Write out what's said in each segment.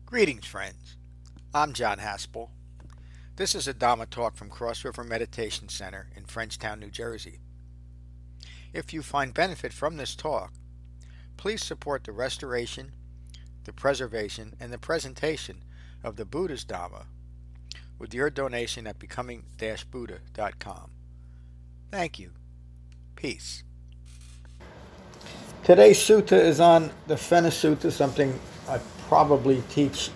Greetings, friends. I'm John Haspel. This is a Dhamma talk from Cross River Meditation Center in Frenchtown, New Jersey. If you find benefit from this talk, please support the restoration, the preservation, and the presentation of the Buddha's Dhamma with your donation at becoming-buddha.com. Thank you. Peace. Today's sutta is on the Phena Sutta, something I probably teach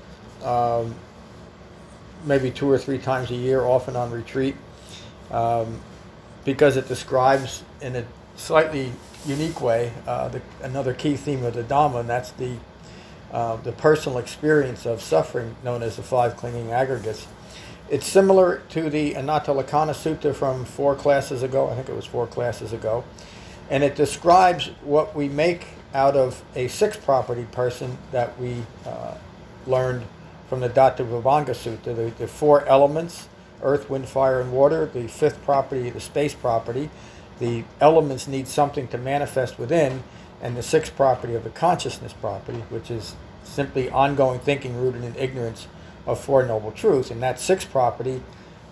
maybe 2 or 3 times a year, often on retreat, because it describes in a slightly unique way another key theme of the Dhamma, and that's the personal experience of suffering, known as the 5 clinging aggregates. It's similar to the Anatta-Lakkhana Sutta from 4 classes ago. I think it was 4 classes ago. And it describes what we make out of a 6th property person that we learned from the Dhatuvibhanga Sutta, the 4 elements, earth, wind, fire, and water, the 5th property, the space property. The elements need something to manifest within, and the 6th property of the consciousness property, which is simply ongoing thinking rooted in ignorance of 4 noble truths. And that 6th property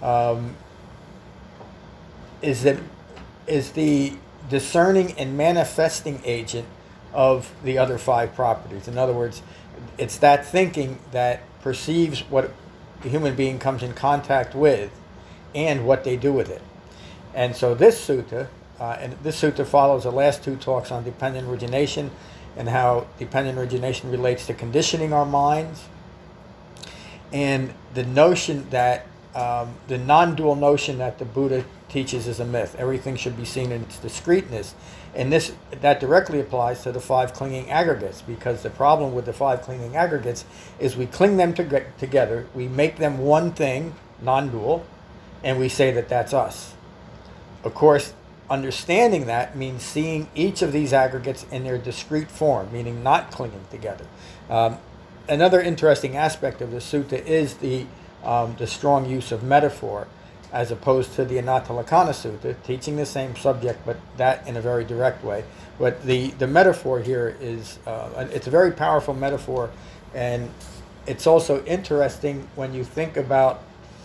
is the discerning and manifesting agent of the other 5 properties. In other words, it's that thinking that perceives what the human being comes in contact with and what they do with it. And so this sutta follows the last 2 talks on dependent origination and how dependent origination relates to conditioning our minds, and the notion that the non-dual notion that the Buddha teaches is a myth. Everything should be seen in its discreteness. And that directly applies to the 5 clinging aggregates, because the problem with the 5 clinging aggregates is we cling them together, we make them one thing, non-dual, and we say that that's us. Of course, understanding that means seeing each of these aggregates in their discrete form, meaning not clinging together. Another interesting aspect of the sutta is the strong use of metaphor, as opposed to the Anatta-Lakkhana Sutta, teaching the same subject, but that in a very direct way. But the metaphor here is, it's a very powerful metaphor, and it's also interesting when you think about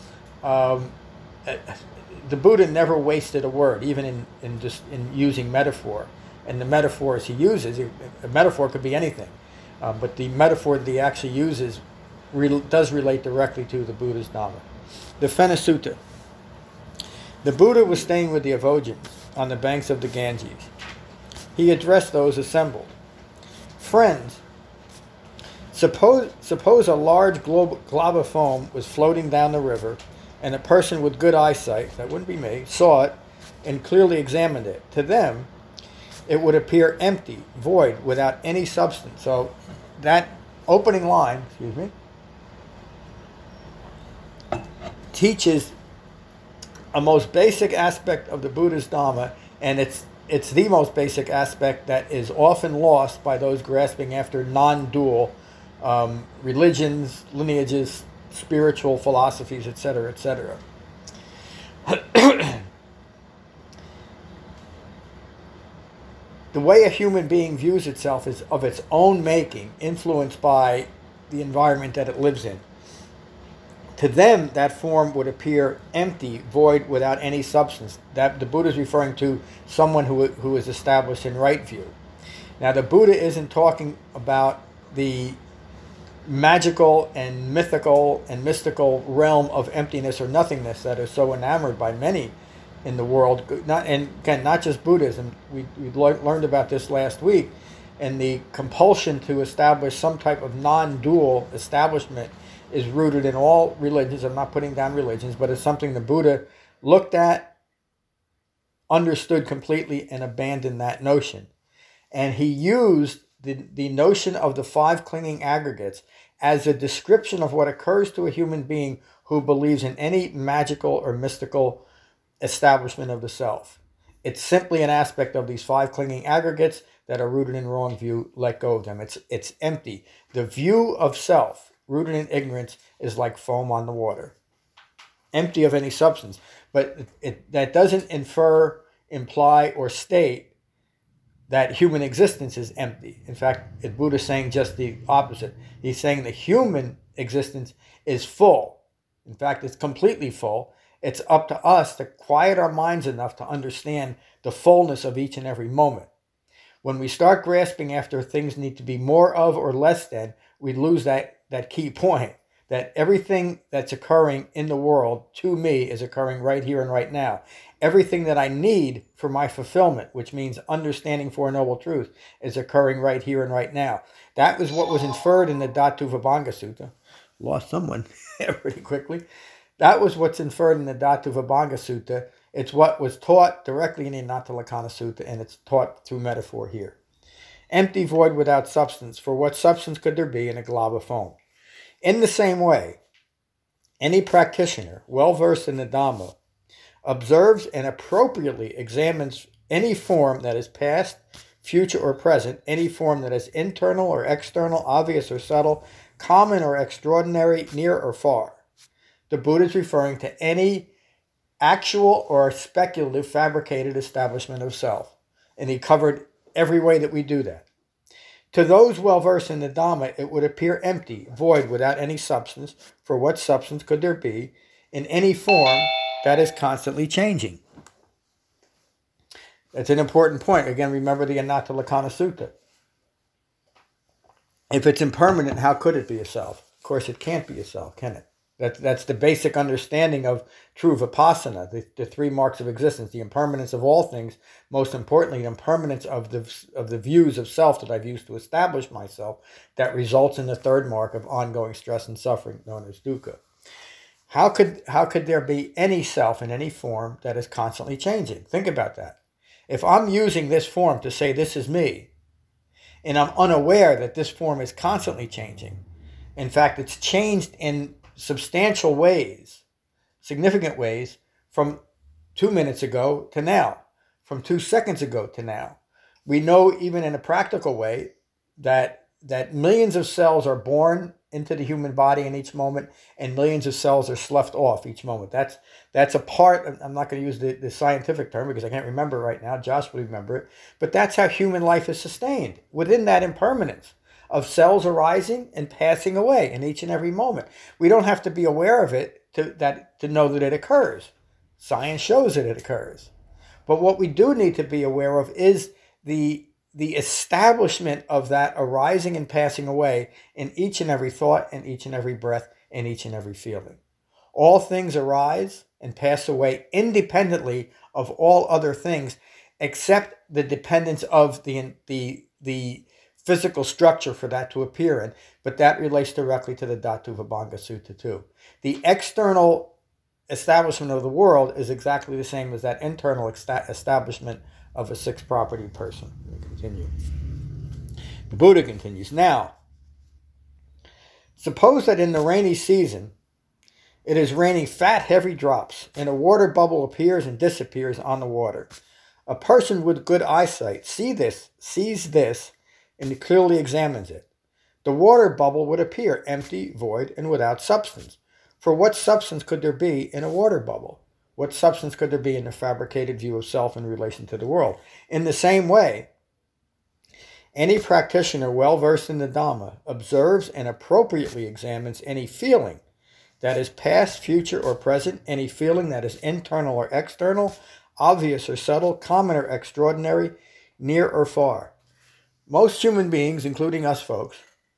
the Buddha never wasted a word, even in using metaphor. And the metaphors he uses, a metaphor could be anything, but the metaphor that he actually uses does relate directly to the Buddha's Dhamma. The Phena Sutta. The Buddha was staying with the Avojins on the banks of the Ganges. He addressed those assembled. Friends, suppose a large glob of foam was floating down the river, and a person with good eyesight, that wouldn't be me, saw it and clearly examined it. To them, it would appear empty, void, without any substance. So that opening line, teaches a most basic aspect of the Buddha's Dhamma, and it's the most basic aspect that is often lost by those grasping after non-dual religions, lineages, spiritual philosophies, etc., etc. The way a human being views itself is of its own making, influenced by the environment that it lives in. To them, that form would appear empty, void, without any substance. That the Buddha is referring to someone who is established in right view. Now, the Buddha isn't talking about the magical and mythical and mystical realm of emptiness or nothingness that is so enamored by many in the world. Not just Buddhism. We learned about this last week, and the compulsion to establish some type of non-dual establishment is rooted in all religions. I'm not putting down religions, but it's something the Buddha looked at, understood completely, and abandoned that notion. And he used the notion of the 5 clinging aggregates as a description of what occurs to a human being who believes in any magical or mystical establishment of the self. It's simply an aspect of these 5 clinging aggregates that are rooted in wrong view. Let go of them. It's empty. The view of self, rooted in ignorance, is like foam on the water, empty of any substance. But that doesn't infer, imply, or state that human existence is empty. In fact, Buddha is saying just the opposite. He's saying the human existence is full. In fact, it's completely full. It's up to us to quiet our minds enough to understand the fullness of each and every moment. When we start grasping after things need to be more of or less than, we lose that key point, that everything that's occurring in the world to me is occurring right here and right now. Everything that I need for my fulfillment, which means understanding Four Noble Truths, is occurring right here and right now. That was what was inferred in the Dhatuvabhanga Sutta. Lost someone pretty quickly. That was what's inferred in the Dhatuvabhanga Sutta. It's what was taught directly in the Anatta Sutta, and it's taught through metaphor here. Empty, void, without substance. For what substance could there be in a glob of foam? In the same way, any practitioner well-versed in the Dhamma observes and appropriately examines any form that is past, future, or present, any form that is internal or external, obvious or subtle, common or extraordinary, near or far. The Buddha is referring to any actual or speculative fabricated establishment of self, and he covered every way that we do that. To those well-versed in the Dhamma, it would appear empty, void, without any substance, for what substance could there be in any form that is constantly changing? That's an important point. Again, remember the Anatta Sutta. If it's impermanent, how could it be a self? Of course, it can't be a self, can it? That's the basic understanding of true vipassana, the three marks of existence, the impermanence of all things, most importantly, the impermanence of the views of self that I've used to establish myself, that results in the third mark of ongoing stress and suffering, known as dukkha. How could there be any self in any form that is constantly changing? Think about that. If I'm using this form to say this is me, and I'm unaware that this form is constantly changing, in fact, it's changed in substantial ways, significant ways, from 2 minutes ago to now, from 2 seconds ago to now. We know even in a practical way that millions of cells are born into the human body in each moment, and millions of cells are sloughed off each moment. That's a part, I'm not going to use the scientific term because I can't remember right now, Josh will remember it, but that's how human life is sustained, within that impermanence of cells arising and passing away in each and every moment. We don't have to be aware of it to know that it occurs. Science shows that it occurs. But what we do need to be aware of is the establishment of that arising and passing away in each and every thought, in each and every breath, in each and every feeling. All things arise and pass away independently of all other things, except the dependence of the physical structure for that to appear in, but that relates directly to the Dhatuvabhanga Sutta too. The external establishment of the world is exactly the same as that internal establishment of a six-property person. We continue. The Buddha continues. Now, suppose that in the rainy season, it is raining fat, heavy drops, and a water bubble appears and disappears on the water. A person with good eyesight sees this, and clearly examines it. The water bubble would appear empty, void, and without substance. For what substance could there be in a water bubble? What substance could there be in the fabricated view of self in relation to the world? In the same way, any practitioner well-versed in the Dhamma observes and appropriately examines any feeling that is past, future, or present, any feeling that is internal or external, obvious or subtle, common or extraordinary, near or far. Most human beings, including us folks,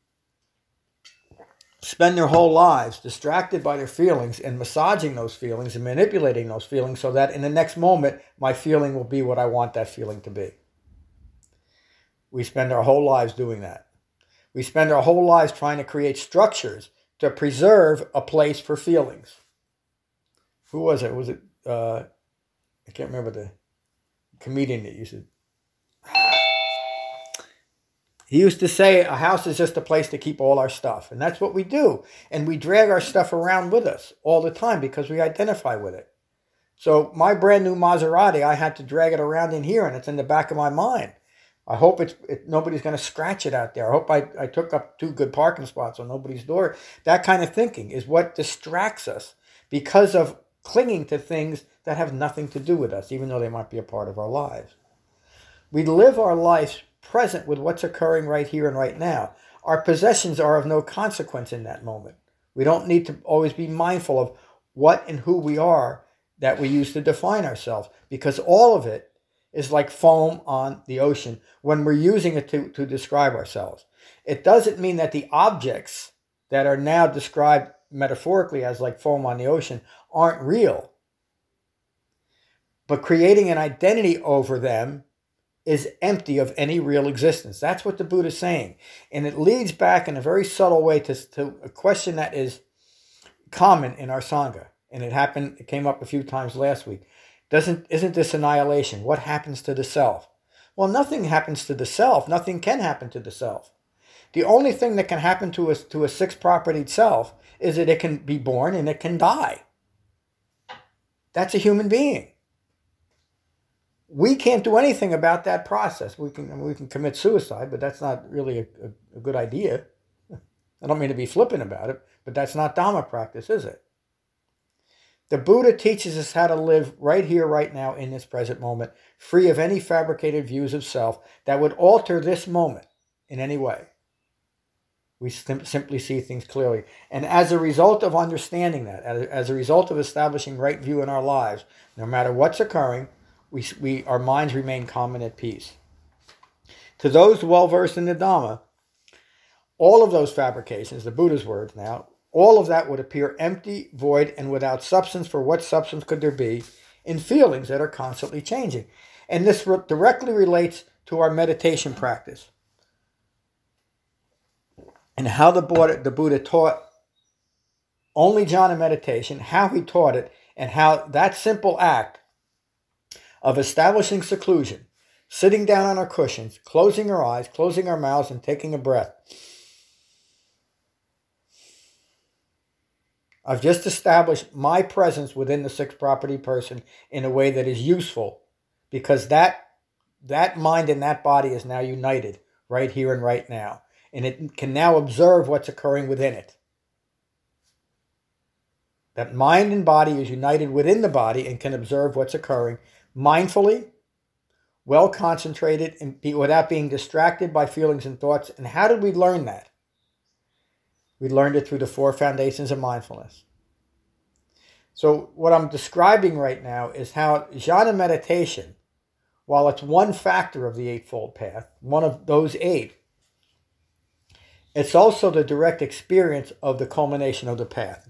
spend their whole lives distracted by their feelings and massaging those feelings and manipulating those feelings so that in the next moment, my feeling will be what I want that feeling to be. We spend our whole lives doing that. We spend our whole lives trying to create structures to preserve a place for feelings. Who was it? Was it, I can't remember the comedian that used to. He used to say a house is just a place to keep all our stuff. And that's what we do. And we drag our stuff around with us all the time because we identify with it. So my brand new Maserati, I had to drag it around in here and it's in the back of my mind. I hope nobody's going to scratch it out there. I hope I took up 2 good parking spots on nobody's door. That kind of thinking is what distracts us because of clinging to things that have nothing to do with us, even though they might be a part of our lives. We live our lives present with what's occurring right here and right now. Our possessions are of no consequence in that moment. We don't need to always be mindful of what and who we are that we use to define ourselves, because all of it is like foam on the ocean when we're using it to describe ourselves. It doesn't mean that the objects that are now described metaphorically as like foam on the ocean aren't real. But creating an identity over them is empty of any real existence. That's what the Buddha is saying. And it leads back in a very subtle way to a question that is common in our Sangha. And it came up a few times last week. Isn't this annihilation? What happens to the self? Well, nothing happens to the self. Nothing can happen to the self. The only thing that can happen to a six-propertied self is that it can be born and it can die. That's a human being. We can't do anything about that process. We can commit suicide, but that's not really a good idea. I don't mean to be flippant about it, but that's not Dhamma practice, is it? The Buddha teaches us how to live right here, right now, in this present moment, free of any fabricated views of self that would alter this moment in any way. We simply see things clearly. And as a result of understanding that, as a result of establishing right view in our lives, no matter what's occurring, our minds remain calm and at peace. To those well-versed in the Dhamma, all of those fabrications, the Buddha's words now, all of that would appear empty, void, and without substance, for what substance could there be in feelings that are constantly changing? And this directly relates to our meditation practice and how the Buddha taught only jhana meditation, how he taught it, and how that simple act of establishing seclusion, sitting down on our cushions, closing our eyes, closing our mouths, and taking a breath. I've just established my presence within the six-property person in a way that is useful, because that mind and that body is now united right here and right now. And it can now observe what's occurring within it. That mind and body is united within the body and can observe what's occurring mindfully, well concentrated, and without being distracted by feelings and thoughts. And how did we learn that? We learned it through the 4 foundations of mindfulness. So what I'm describing right now is how jhana meditation, while it's one factor of the Eightfold Path, one of those 8, it's also the direct experience of the culmination of the path.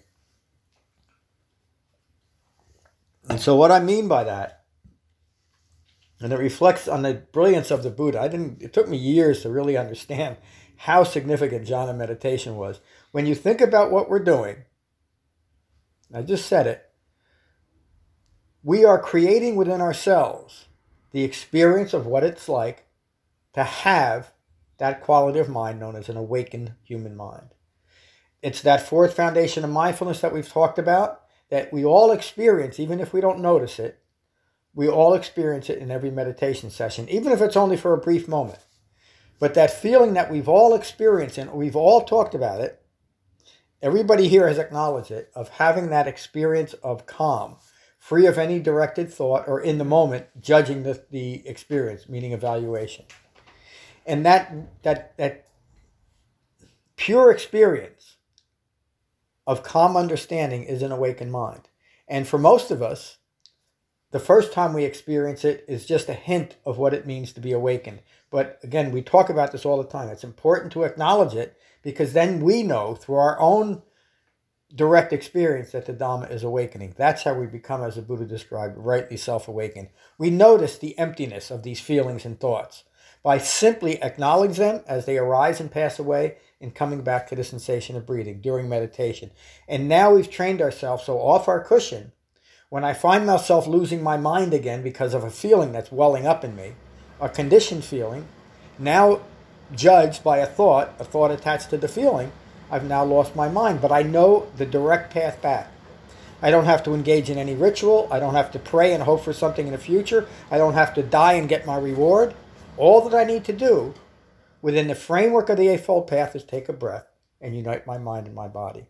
And so what I mean by that, and it reflects on the brilliance of the Buddha. It took me years to really understand how significant jhana meditation was. When you think about what we're doing, I just said it, we are creating within ourselves the experience of what it's like to have that quality of mind known as an awakened human mind. It's that 4th foundation of mindfulness that we've talked about, that we all experience, even if we don't notice it. We all experience it in every meditation session, even if it's only for a brief moment. But that feeling that we've all experienced, and we've all talked about it, everybody here has acknowledged it, of having that experience of calm, free of any directed thought or in the moment judging the experience, meaning evaluation. And that pure experience of calm understanding is an awakened mind. And for most of us, the first time we experience it is just a hint of what it means to be awakened. But again, we talk about this all the time. It's important to acknowledge it, because then we know through our own direct experience that the Dhamma is awakening. That's how we become, as the Buddha described, rightly self-awakened. We notice the emptiness of these feelings and thoughts by simply acknowledging them as they arise and pass away, and coming back to the sensation of breathing during meditation. And now we've trained ourselves, so off our cushion, when I find myself losing my mind again because of a feeling that's welling up in me, a conditioned feeling, now judged by a thought attached to the feeling, I've now lost my mind. But I know the direct path back. I don't have to engage in any ritual. I don't have to pray and hope for something in the future. I don't have to die and get my reward. All that I need to do within the framework of the Eightfold Path is take a breath and unite my mind and my body.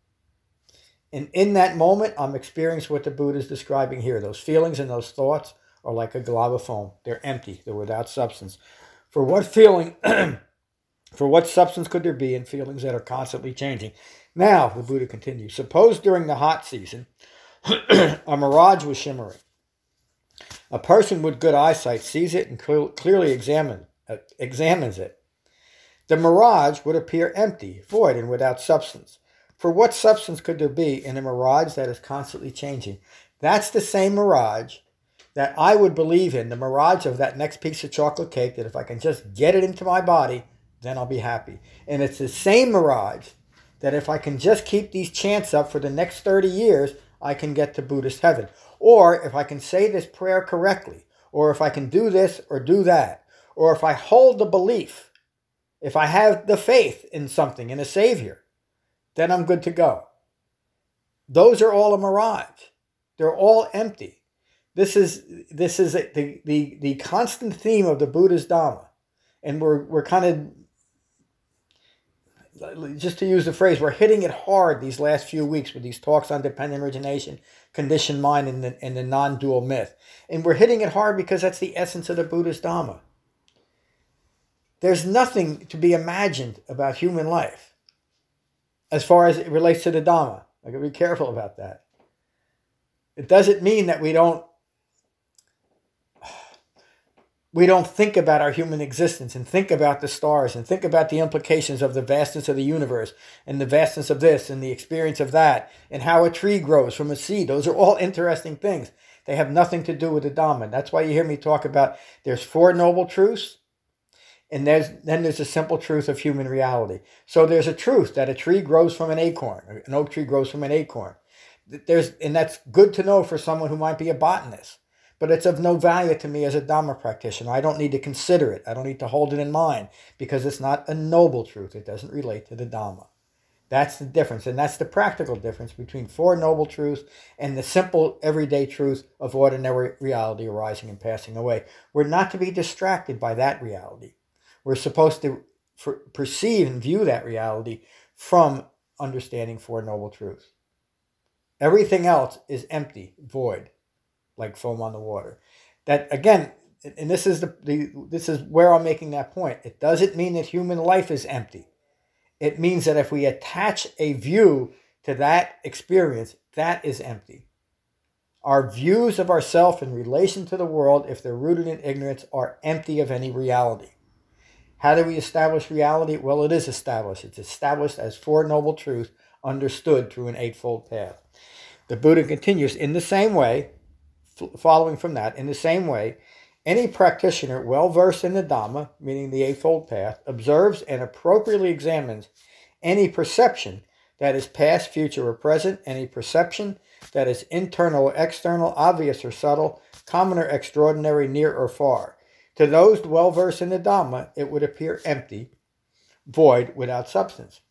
And in that moment, I'm experiencing what the Buddha is describing here. Those feelings and those thoughts are like a glob of foam. They're empty. They're without substance. For what feeling, for what substance could there be in feelings that are constantly changing? Now, the Buddha continues, suppose during the hot season, a mirage was shimmering. A person with good eyesight sees it and clearly examines it. The mirage would appear empty, void, and without substance. For what substance could there be in a mirage that is constantly changing? That's the same mirage that I would believe in, the mirage of that next piece of chocolate cake, that if I can just get it into my body, then I'll be happy. And it's the same mirage that if I can just keep these chants up for the next 30 years, I can get to Buddhist heaven. Or if I can say this prayer correctly, or if I can do this or do that, or if I hold the belief, if I have the faith in something, in a Savior, then I'm good to go. Those are all a mirage. They're all empty. This is the constant theme of the Buddha's Dhamma. And we're kind of, just to use the phrase, we're hitting it hard these last few weeks with these talks on dependent origination, conditioned mind, and the non-dual myth. And we're hitting it hard because that's the essence of the Buddha's Dhamma. There's nothing to be imagined about human life as far as it relates to the Dhamma. I gotta be careful about that. It doesn't mean that we don't think about our human existence and think about the stars and think about the implications of the vastness of the universe and the vastness of this and the experience of that and how a tree grows from a seed. Those are all interesting things. They have nothing to do with the Dhamma. That's why you hear me talk about there's 4 noble truths, and then there's a simple truth of human reality. So there's a truth that a tree grows from an acorn. An oak tree grows from an acorn. And that's good to know for someone who might be a botanist. But it's of no value to me as a Dhamma practitioner. I don't need to consider it. I don't need to hold it in mind because it's not a noble truth. It doesn't relate to the Dhamma. That's the difference. And that's the practical difference between 4 noble truths and the simple everyday truth of ordinary reality arising and passing away. We're not to be distracted by that reality. We're supposed to perceive and view that reality from understanding 4 noble truths. Everything else is empty, void, like foam on the water. That, again, and this is this is where I'm making that point. It doesn't mean that human life is empty. It means that if we attach a view to that experience, that is empty. Our views of ourselves in relation to the world, if they're rooted in ignorance, are empty of any reality. How do we establish reality? Well, it is established. It's established as 4 noble truths understood through an 8-fold path. The Buddha continues, in the same way, following from that, in the same way, any practitioner well-versed in the Dhamma, meaning the 8-fold path, observes and appropriately examines any perception that is past, future, or present, any perception that is internal or external, obvious or subtle, common or extraordinary, near or far. To those well-versed in the Dhamma, it would appear empty, void, without substance.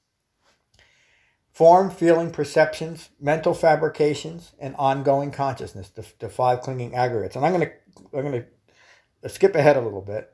Form, feeling, perceptions, mental fabrications, and ongoing consciousness, the 5 clinging aggregates. And I'm going to skip ahead a little bit.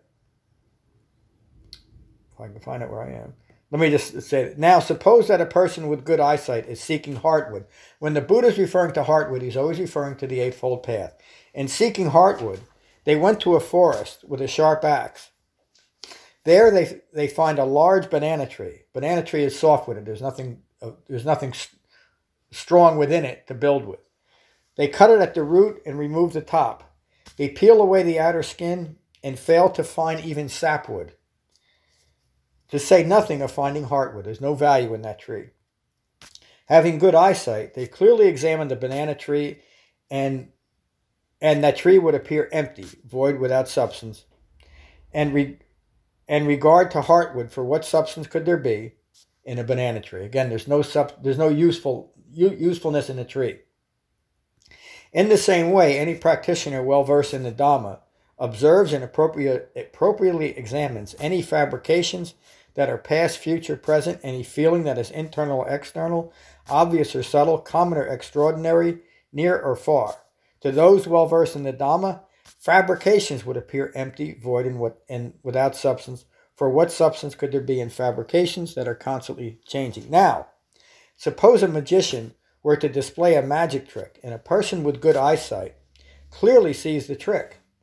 If I can find it where I am. Let me just say that. Now, suppose that a person with good eyesight is seeking heartwood. When the Buddha is referring to heartwood, he's always referring to the 8-fold path. In seeking heartwood, they went to a forest with a sharp axe. There they find a large banana tree. Banana tree is soft-wooded. There's nothing strong within it to build with. They cut it at the root and remove the top. They peel away the outer skin and fail to find even sapwood. To say nothing of finding heartwood. There's no value in that tree. Having good eyesight, they clearly examined the banana tree, and that tree would appear empty, void, without substance. And regard to heartwood, for what substance could there be in a banana tree? Again, there's no usefulness in the tree. In the same way, any practitioner well-versed in the Dhamma observes and appropriately examines any fabrications that are past, future, present, any feeling that is internal or external, obvious or subtle, common or extraordinary, near or far. To those well-versed in the Dhamma, fabrications would appear empty, void, and without substance. For what substance could there be in fabrications that are constantly changing? Now, suppose a magician were to display a magic trick, and a person with good eyesight clearly sees the trick.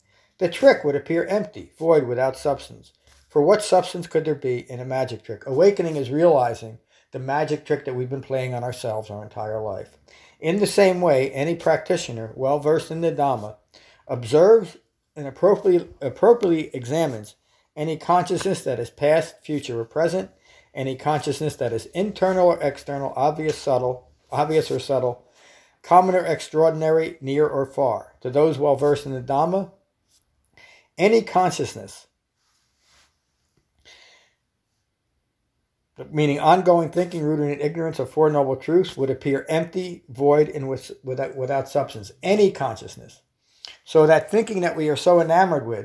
The trick would appear empty, void, without substance. For what substance could there be in a magic trick? Awakening is realizing the magic trick that we've been playing on ourselves our entire life. In the same way, any practitioner well versed in the Dhamma observes and appropriately examines any consciousness that is past, future, or present, any consciousness that is internal or external, obvious or subtle, common or extraordinary, near or far. To those well versed in the Dhamma, any consciousness, meaning ongoing thinking rooted in ignorance of Four Noble Truths, would appear empty, void, and without substance. Any consciousness. So that thinking that we are so enamored with,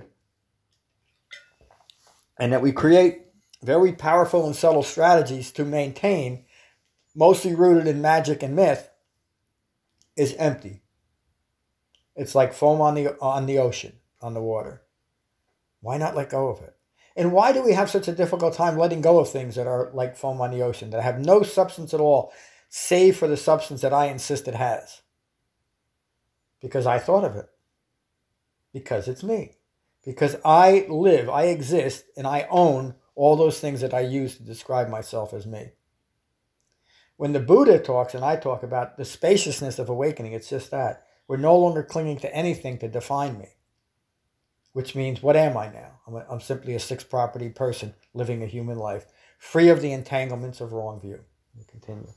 and that we create very powerful and subtle strategies to maintain, mostly rooted in magic and myth, is empty. It's like foam on the ocean, on the water. Why not let go of it? And why do we have such a difficult time letting go of things that are like foam on the ocean, that have no substance at all, save for the substance that I insist it has? Because I thought of it. Because it's me. Because I live, I exist, and I own all those things that I use to describe myself as me. When the Buddha talks, and I talk about the spaciousness of awakening, it's just that. We're no longer clinging to anything to define me. Which means, what am I now? I'm simply a six-property person living a human life, free of the entanglements of wrong view. We continue.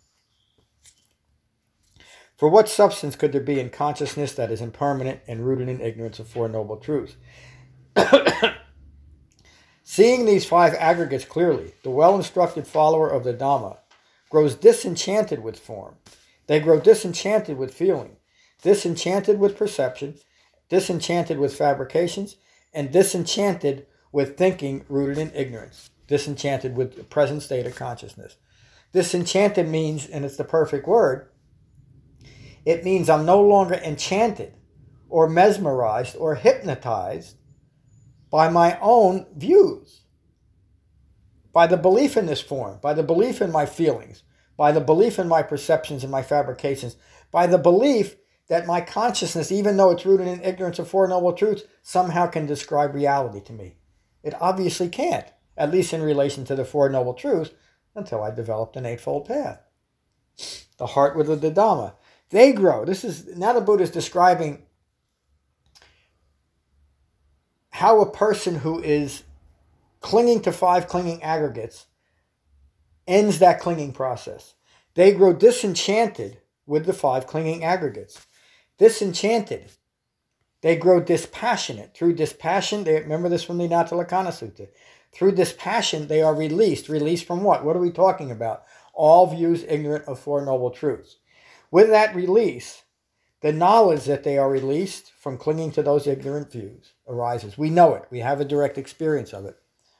For what substance could there be in consciousness that is impermanent and rooted in ignorance of Four Noble Truths? Seeing these five aggregates clearly, the well-instructed follower of the Dhamma grows disenchanted with form. They grow disenchanted with feeling, disenchanted with perception, disenchanted with fabrications, and disenchanted with thinking rooted in ignorance, disenchanted with the present state of consciousness. Disenchanted means, and it's the perfect word, it means I'm no longer enchanted or mesmerized or hypnotized by my own views, by the belief in this form, by the belief in my feelings, by the belief in my perceptions and my fabrications, by the belief that my consciousness, even though it's rooted in ignorance of Four Noble Truths, somehow can describe reality to me. It obviously can't, at least in relation to the Four Noble Truths, until I developed an Eightfold Path. The heart with the Dhamma. They grow. Now the Buddha is describing how a person who is clinging to five clinging aggregates ends that clinging process. They grow disenchanted with the five clinging aggregates. Disenchanted. They grow dispassionate. Through dispassion, remember this from the Natalakana Sutta. Through dispassion, they are released. Released from what? What are we talking about? All views ignorant of Four Noble Truths. With that release, the knowledge that they are released from clinging to those ignorant views arises. We know it. We have a direct experience of it.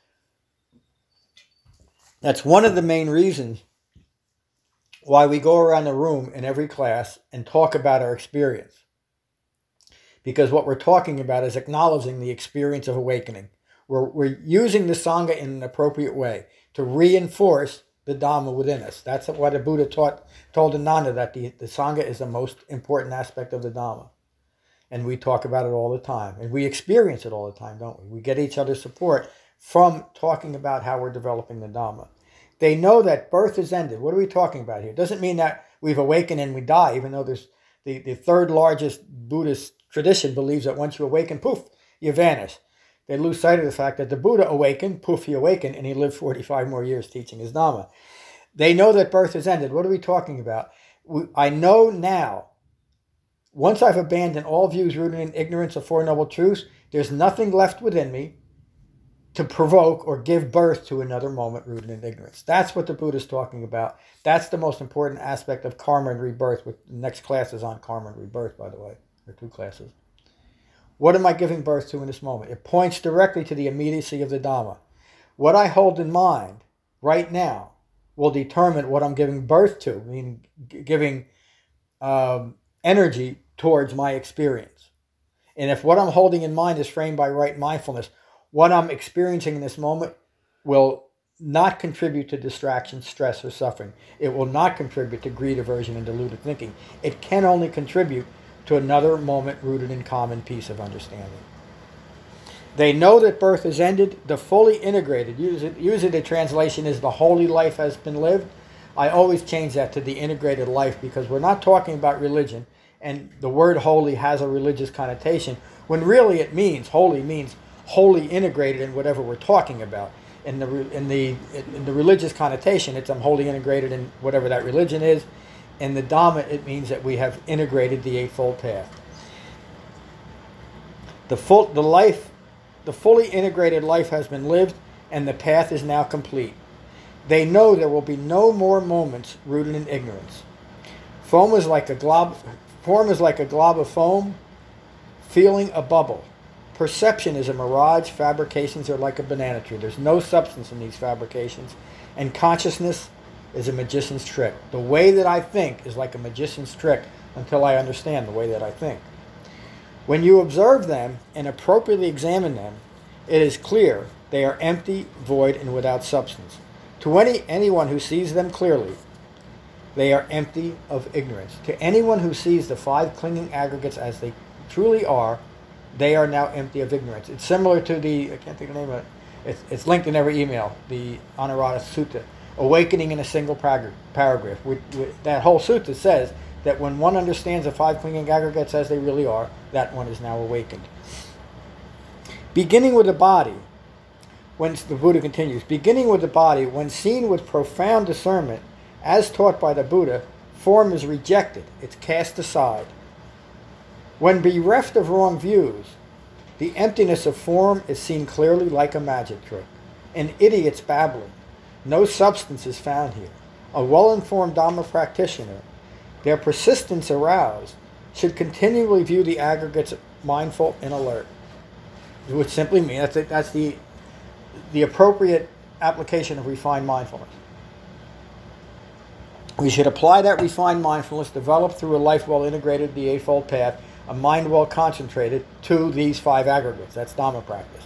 That's one of the main reasons why we go around the room in every class and talk about our experience. Because what we're talking about is acknowledging the experience of awakening. We're using the Sangha in an appropriate way to reinforce the Dhamma within us. That's what the Buddha told Ananda, that the Sangha is the most important aspect of the Dhamma. And we talk about it all the time. And we experience it all the time, don't we? We get each other's support from talking about how we're developing the Dhamma. They know that birth is ended. What are we talking about here? It doesn't mean that we've awakened and we die, even though there's the third largest Buddhist tradition believes that once you awaken, poof, you vanish. They lose sight of the fact that the Buddha awakened, poof, he awakened, and he lived 45 more years teaching his Dhamma. They know that birth is ended. What are we talking about? I know now, once I've abandoned all views rooted in ignorance of Four Noble Truths, there's nothing left within me to provoke or give birth to another moment rooted in ignorance. That's what the Buddha is talking about. That's the most important aspect of karma and rebirth. The next class is on karma and rebirth, by the way. There are 2 classes. What am I giving birth to in this moment? It points directly to the immediacy of the Dhamma. What I hold in mind right now will determine what I'm giving birth to, meaning giving energy towards my experience. And if what I'm holding in mind is framed by right mindfulness, what I'm experiencing in this moment will not contribute to distraction, stress, or suffering. It will not contribute to greed, aversion, and deluded thinking. It can only contribute to another moment rooted in calm and peace of understanding. They know that birth is ended, the fully integrated. Usually the translation is the holy life has been lived. I always change that to the integrated life because we're not talking about religion, and the word holy has a religious connotation, when really it means, holy means wholly integrated in whatever we're talking about. In the religious connotation, it's I'm wholly integrated in whatever that religion is. In the Dhamma, it means that we have integrated the Eightfold Path. The fully integrated life has been lived, and the path is now complete. They know there will be no more moments rooted in ignorance. Form is like a glob of foam, feeling a bubble. Perception is a mirage. Fabrications are like a banana tree. There's no substance in these fabrications. And consciousness is a magician's trick. The way that I think is like a magician's trick until I understand the way that I think. When you observe them and appropriately examine them, it is clear they are empty, void, and without substance. To anyone who sees them clearly, they are empty of ignorance. To anyone who sees the five clinging aggregates as they truly are, they are now empty of ignorance. It's similar to I can't think of the name of it. It's linked in every email, the Anuradha Sutta, awakening in a single paragraph. That whole sutta says that when one understands the five clinging aggregates as they really are, that one is now awakened. Beginning with the body, when the Buddha continues, beginning with the body, when seen with profound discernment, as taught by the Buddha, form is rejected, it's cast aside. When bereft of wrong views, the emptiness of form is seen clearly like a magic trick. An idiot's babbling. No substance is found here. A well-informed Dhamma practitioner, their persistence aroused, should continually view the aggregates mindful and alert. It would simply mean that's the appropriate application of refined mindfulness. We should apply that refined mindfulness developed through a life well integrated, the Eightfold Path, a mind well concentrated to these five aggregates. That's Dhamma practice.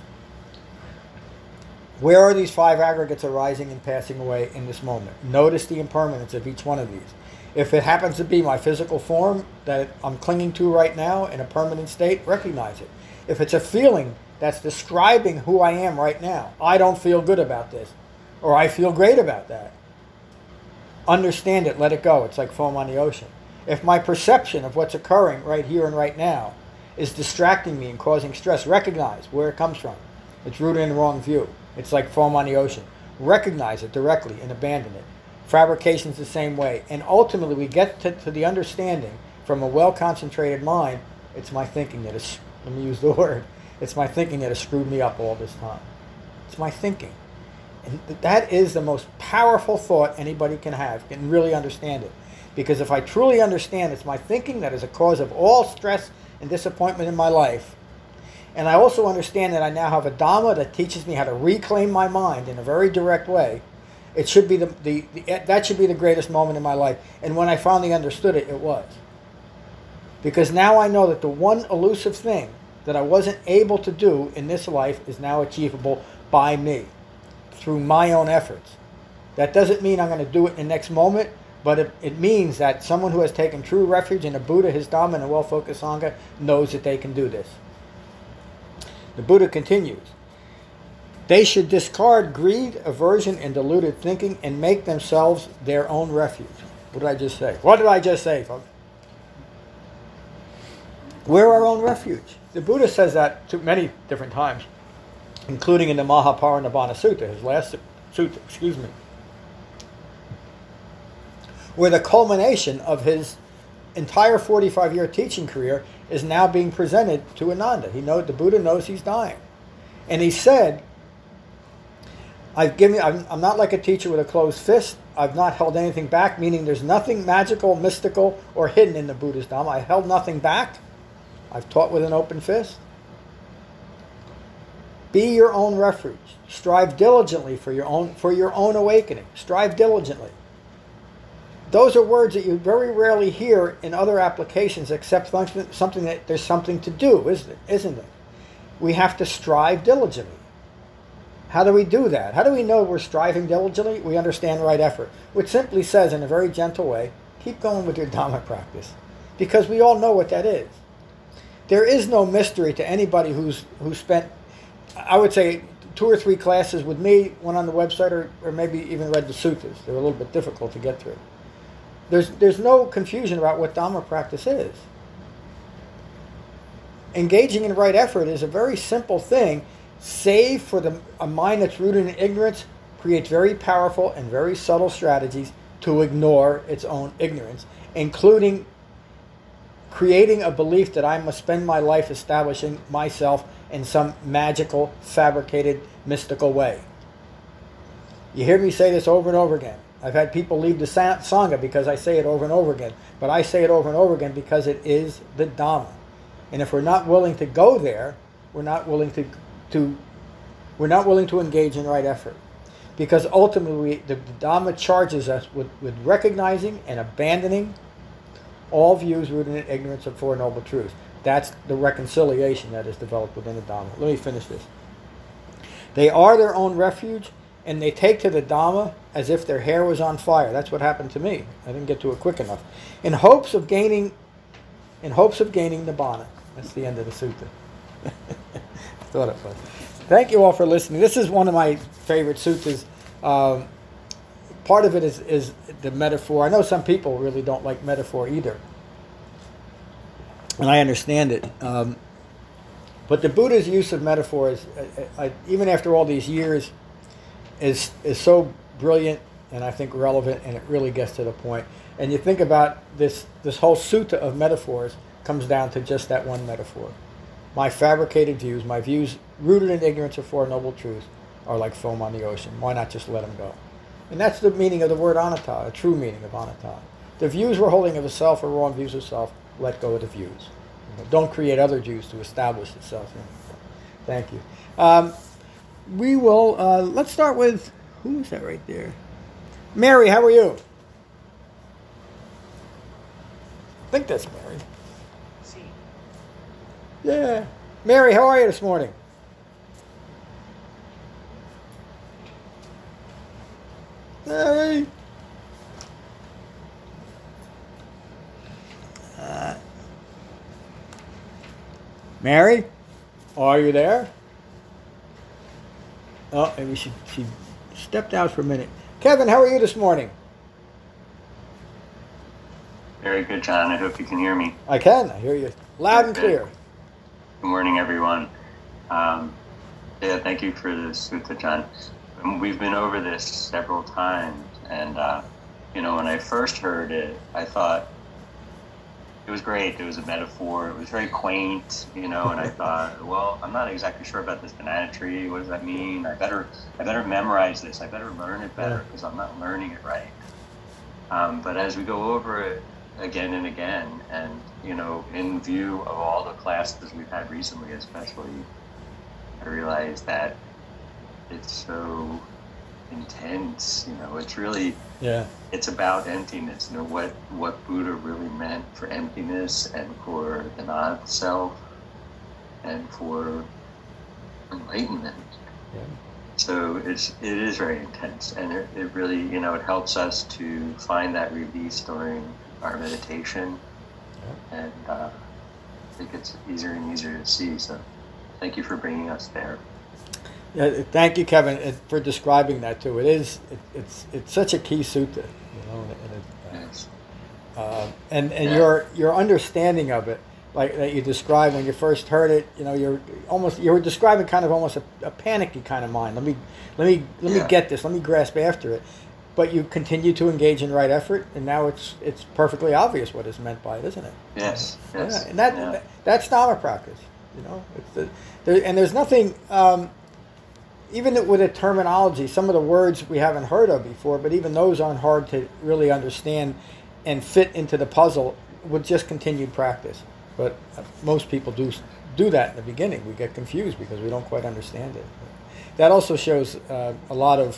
Where are these five aggregates arising and passing away in this moment? Notice the impermanence of each one of these. If it happens to be my physical form that I'm clinging to right now in a permanent state, recognize it. If it's a feeling that's describing who I am right now, I don't feel good about this, or I feel great about that. Understand it, let it go. It's like foam on the ocean. If my perception of what's occurring right here and right now is distracting me and causing stress, recognize where it comes from. It's rooted in the wrong view. It's like foam on the ocean. Recognize it directly and abandon it. Fabrication's the same way. And ultimately we get to the understanding from a well-concentrated mind, it's my thinking that is, let me use the word, it's my thinking that has screwed me up all this time. It's my thinking. And that is the most powerful thought anybody can have, can really understand it. Because if I truly understand it's my thinking that is a cause of all stress and disappointment in my life, and I also understand that I now have a Dhamma that teaches me how to reclaim my mind in a very direct way, it should be that should be the greatest moment in my life. And when I finally understood it, it was. Because now I know that the one elusive thing that I wasn't able to do in this life is now achievable by me, through my own efforts. That doesn't mean I'm going to do it in the next moment, but it means that someone who has taken true refuge in the Buddha, his Dhamma, and a well-focused Sangha knows that they can do this. The Buddha continues, they should discard greed, aversion, and deluded thinking and make themselves their own refuge. What did I just say? What did I just say, folks? We're our own refuge. The Buddha says that many different times, including in the Mahaparinibbana Sutta, his last sutta, where the culmination of his entire 45-year teaching career is now being presented to Ananda. The Buddha knows he's dying. And he said, I'm not like a teacher with a closed fist. I've not held anything back, meaning there's nothing magical, mystical, or hidden in the Buddha's Dhamma. I held nothing back. I've taught with an open fist. Be your own refuge. Strive diligently for your own awakening. Strive diligently. Those are words that you very rarely hear in other applications, except something that there's something to do, isn't it? We have to strive diligently. How do we do that? How do we know we're striving diligently? We understand right effort, which simply says in a very gentle way, keep going with your Dhamma practice, because we all know what that is. There is no mystery to anybody who's spent I would say 2 or 3 classes with me, one on the website, or maybe even read the suttas. They're a little bit difficult to get through. There's no confusion about what Dhamma practice is. Engaging in right effort is a very simple thing, save for a mind that's rooted in ignorance, creates very powerful and very subtle strategies to ignore its own ignorance, including creating a belief that I must spend my life establishing myself in some magical, fabricated, mystical way. You hear me say this over and over again. I've had people leave the Sangha because I say it over and over again, but I say it over and over again because it is the Dhamma. And if we're not willing to go there, we're not willing to engage in right effort. Because ultimately, the Dhamma charges us with recognizing and abandoning all views rooted in ignorance of Four Noble Truths. That's the reconciliation that is developed within the Dhamma. Let me finish this. They are their own refuge, and they take to the Dhamma as if their hair was on fire. That's what happened to me. I didn't get to it quick enough. In hopes of gaining Nibbana. That's the end of the sutta. I thought it was. Thank you all for listening. This is one of my favorite suttas. Part of it is the metaphor. I know some people really don't like metaphor either, and I understand it. But the Buddha's use of metaphor is, even after all these years, is so brilliant and I think relevant, and it really gets to the point. And you think about this whole sutta of metaphors comes down to just that one metaphor. My fabricated views, my views rooted in ignorance of Four Noble Truths, are like foam on the ocean. Why not just let them go? And that's the meaning of the word anatta, a true meaning of anatta. The views we're holding of the self are wrong views of self. Let go of the views. Don't create other views to establish itself. Thank you. We will, let's start with, who is that right there? Mary, how are you? I think that's Mary. Yeah. Mary, how are you this morning? Mary. Mary, are you there? Oh, maybe she stepped out for a minute. Kevin, how are you this morning? Very good, John. I hope you can hear me. I can. I hear you loud and clear. Good morning, everyone. Thank you for this sutta, John. We've been over this several times, and when I first heard it, I thought it was great. It was a metaphor. It was very quaint, and I thought, well, I'm not exactly sure about this banana tree. What does that mean? I better memorize this. I better learn it better because I'm not learning it right. But as we go over it again and again, and in view of all the classes we've had recently, especially, I realize that it's so intense. It's really, it's about emptiness. What Buddha really meant for emptiness and for the non-self and for enlightenment. Yeah. So it is very intense, and it really, it helps us to find that release during our meditation, and I think it's easier and easier to see. So thank you for bringing us there. Yeah, thank you, Kevin, for describing that too. It's such a key sutta, Yes. And your understanding of it, like that you described when you first heard it, you were describing kind of almost a panicky kind of mind. Let me get this. Let me grasp after it. But you continue to engage in right effort, and now it's perfectly obvious what is meant by it, isn't it? Yes. Yeah, and that's Dhamma practice. And there's nothing. Even with the terminology, some of the words we haven't heard of before, but even those aren't hard to really understand and fit into the puzzle with just continued practice. But most people do that in the beginning. We get confused because we don't quite understand it. That also shows a lot of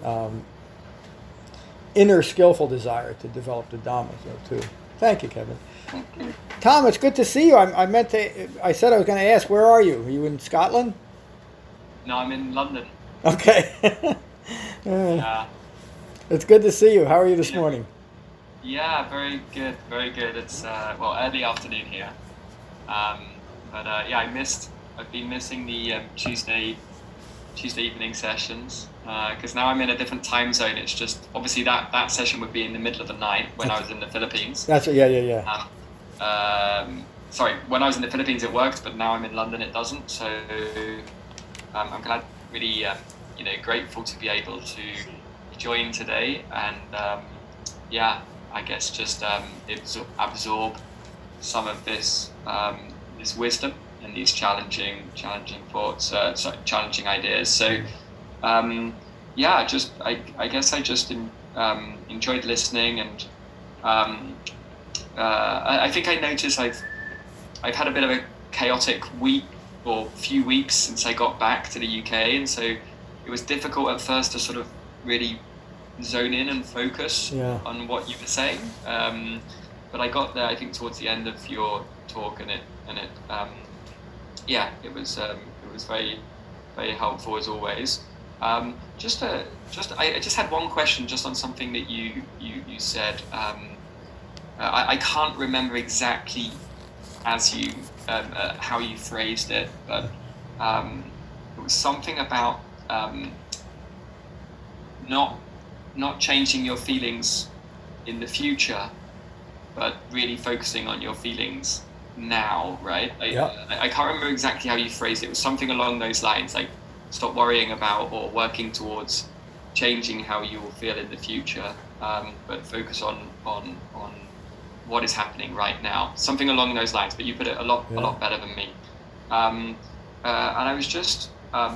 inner skillful desire to develop the Dhamma, too. Thank you, Kevin. Thank you. Tom, it's good to see you. I said I was going to ask, where are you? Are you in Scotland? No, I'm in London. Okay. It's good to see you. How are you this morning? Yeah, very good, very good. It's early afternoon here. I've been missing the Tuesday Tuesday evening sessions, because now I'm in a different time zone. It's just obviously that session would be in the middle of the night when I was in the Philippines. That's yeah. Sorry, when I was in the Philippines it worked, but now I'm in London it doesn't. So I'm glad, really, grateful to be able to join today, and I guess just absorb some of this wisdom and these challenging thoughts, challenging ideas. So I guess I just enjoyed listening, and I think I noticed I've had a bit of a chaotic week or few weeks since I got back to the UK, and so it was difficult at first to sort of really zone in and focus on what you were saying. But I got there, I think, towards the end of your talk, and it was very, very helpful as always. I just had one question just on something that you said. I can't remember exactly as you how you phrased it, but it was something about not changing your feelings in the future, but really focusing on your feelings now, right? I can't remember exactly how you phrased it. It was something along those lines, like stop worrying about or working towards changing how you will feel in the future, but focus on what is happening right now. Something along those lines, but you put it a lot better than me. And I was just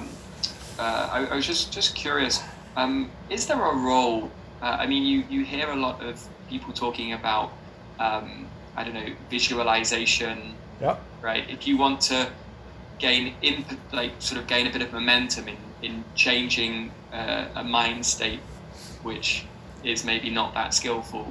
curious. Is there a role? You hear a lot of people talking about, visualization. Yeah. Right. If you want to gain input, gain a bit of momentum in changing a mind state, which is maybe not that skillful.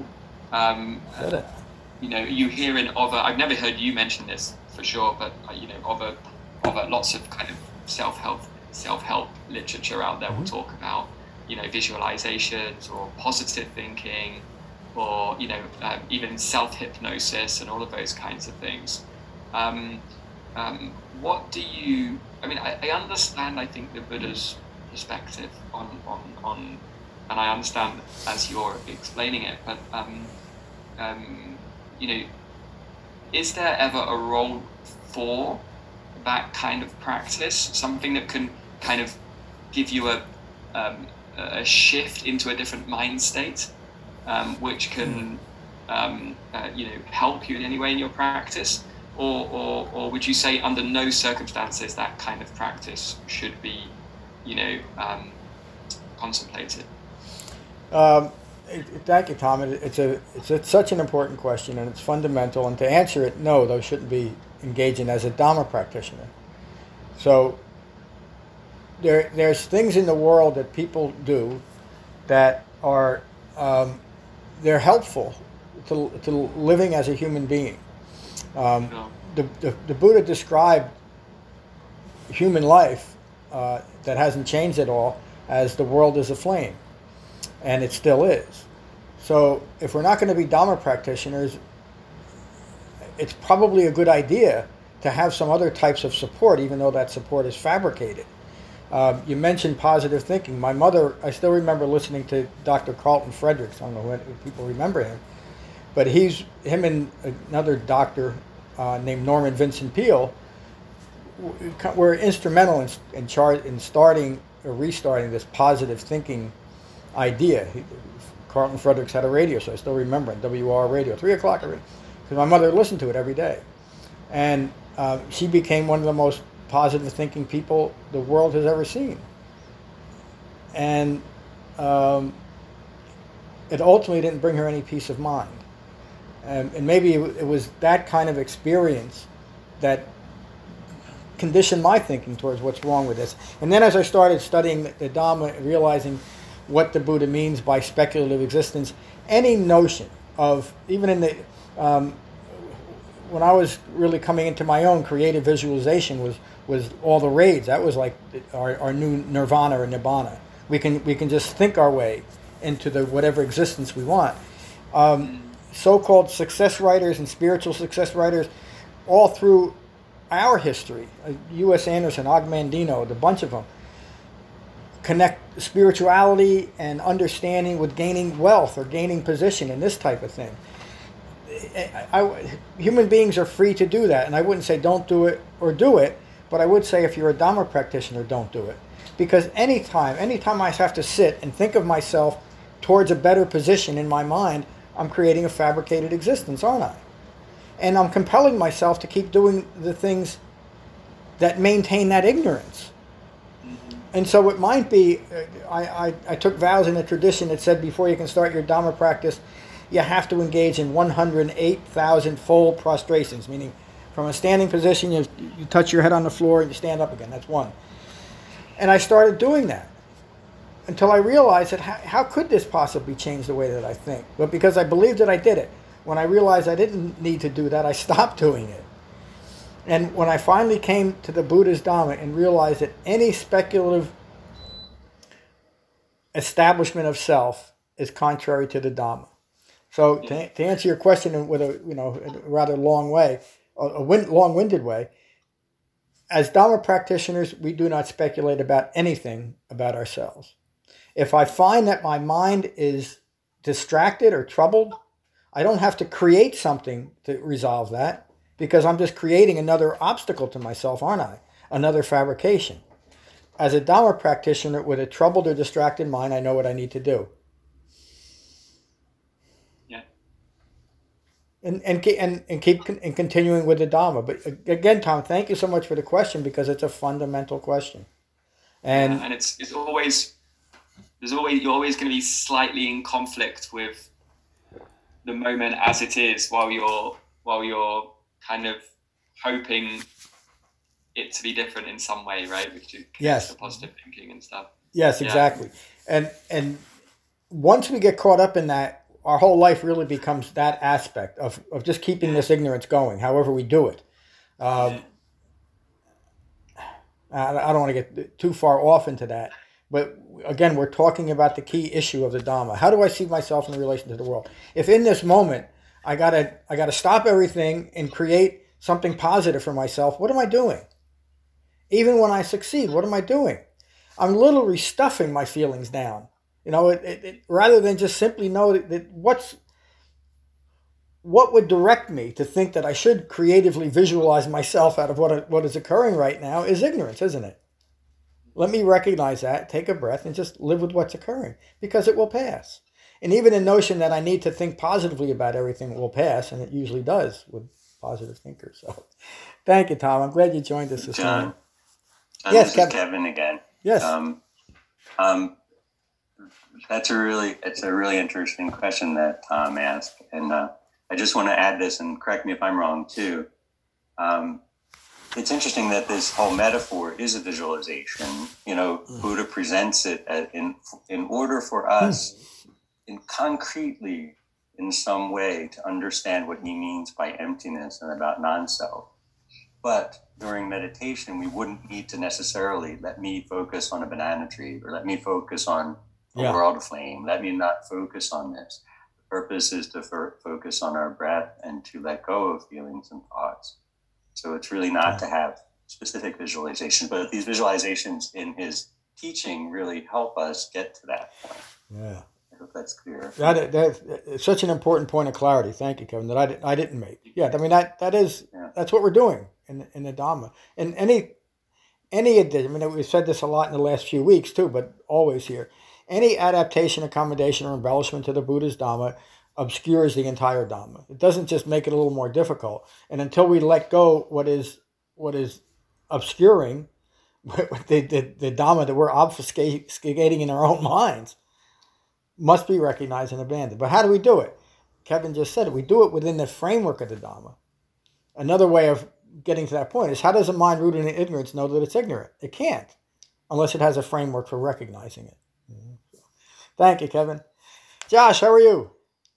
You hear in other. I've never heard you mention this for sure, but other lots of kind of self-help literature out there will talk about visualizations or positive thinking, or even self-hypnosis and all of those kinds of things. What do you? I understand. I think the Buddha's perspective on, and I understand as you're explaining it, but is there ever a role for that kind of practice? Something that can kind of give you a shift into a different mind state, which can help you in any way in your practice, or would you say under no circumstances that kind of practice should be contemplated? Thank you, Tom. It's such an important question, and it's fundamental. And to answer it, no, those shouldn't be engaging as a Dhamma practitioner. So there's things in the world that people do that are they're helpful to living as a human being. The Buddha described human life that hasn't changed at all as the world is a flame, and it still is. So if we're not going to be Dhamma practitioners, it's probably a good idea to have some other types of support, even though that support is fabricated. You mentioned positive thinking. My mother, I still remember listening to Dr. Carlton Fredericks. I don't know if people remember him, but him and another doctor named Norman Vincent Peale were instrumental in starting or restarting this positive thinking idea. Carlton Fredericks had a radio show. I still remember it, WR Radio, 3 o'clock, because my mother listened to it every day. And she became one of the most positive thinking people the world has ever seen. And it ultimately didn't bring her any peace of mind. And maybe it was that kind of experience that conditioned my thinking towards what's wrong with this. And then as I started studying the Dhamma, realizing what the Buddha means by speculative existence, any notion of, even in the when I was really coming into my own, creative visualization was all the rage. That was like our new nirvana or nibbana. We can just think our way into the whatever existence we want. So-called success writers and spiritual success writers, all through our history, U.S. Anderson, Og Mandino, the bunch of them, connect spirituality and understanding with gaining wealth or gaining position and this type of thing. Human beings are free to do that, and I wouldn't say don't do it or do it, but I would say if you're a Dharma practitioner, don't do it. Because anytime I have to sit and think of myself towards a better position in my mind, I'm creating a fabricated existence, aren't I? And I'm compelling myself to keep doing the things that maintain that ignorance. And so it might be, I took vows in a tradition that said before you can start your Dhamma practice, you have to engage in 108,000 full prostrations, meaning from a standing position, you touch your head on the floor and you stand up again. That's one. And I started doing that until I realized that how could this possibly change the way that I think? But because I believed that I did it, when I realized I didn't need to do that, I stopped doing it. And when I finally came to the Buddha's Dhamma and realized that any speculative establishment of self is contrary to the Dhamma. So to answer your question with a rather long way, long-winded way, as Dhamma practitioners, we do not speculate about anything about ourselves. If I find that my mind is distracted or troubled, I don't have to create something to resolve that, because I'm just creating another obstacle to myself, aren't I? Another fabrication. As a Dhamma practitioner with a troubled or distracted mind, I know what I need to do. Yeah. And keep continuing with the Dhamma. But again, Tom, thank you so much for the question, because it's a fundamental question. And it's always you're always going to be slightly in conflict with the moment as it is, while you're kind of hoping it to be different in some way, right? Which is yes, the positive thinking and stuff. Yes, exactly. And once we get caught up in that, our whole life really becomes that aspect of just keeping this ignorance going, however we do it. I don't want to get too far off into that, but again, we're talking about the key issue of the Dhamma. How do I see myself in relation to the world? If in this moment I gotta stop everything and create something positive for myself, what am I doing? Even when I succeed, what am I doing? I'm literally stuffing my feelings down. Rather than just simply know that what would direct me to think that I should creatively visualize myself out of what is occurring right now is ignorance, isn't it? Let me recognize that, take a breath, and just live with what's occurring, because it will pass. And even the notion that I need to think positively about everything will pass, and it usually does with positive thinkers. So thank you, Tom. I'm glad you joined us this morning. Yes, this is Kevin again. Yes. It's a really interesting question that Tom asked, and I just want to add this, and correct me if I'm wrong too. It's interesting that this whole metaphor is a visualization. Buddha presents it in order for us, concretely, in some way, to understand what he means by emptiness and about non-self. But during meditation, we wouldn't need to necessarily let me focus on a banana tree, or let me focus on a world of flame. Let me not focus on this. The purpose is to focus on our breath and to let go of feelings and thoughts. So it's really not to have specific visualizations, but these visualizations in his teaching really help us get to that point. Yeah. I hope that's clear. That's such an important point of clarity. Thank you, Kevin, that I didn't make. Yeah, I mean, that's what we're doing in the Dhamma. And any we've said this a lot in the last few weeks too, but always here. Any adaptation, accommodation, or embellishment to the Buddha's Dhamma obscures the entire Dhamma. It doesn't just make it a little more difficult. And until we let go what is obscuring the Dhamma that we're obfuscating in our own minds, must be recognized and abandoned. But how do we do it? Kevin just said it. We do it within the framework of the Dhamma. Another way of getting to that point is, how does a mind rooted in ignorance know that it's ignorant? It can't, unless it has a framework for recognizing it. Thank you, Kevin. Josh, how are you?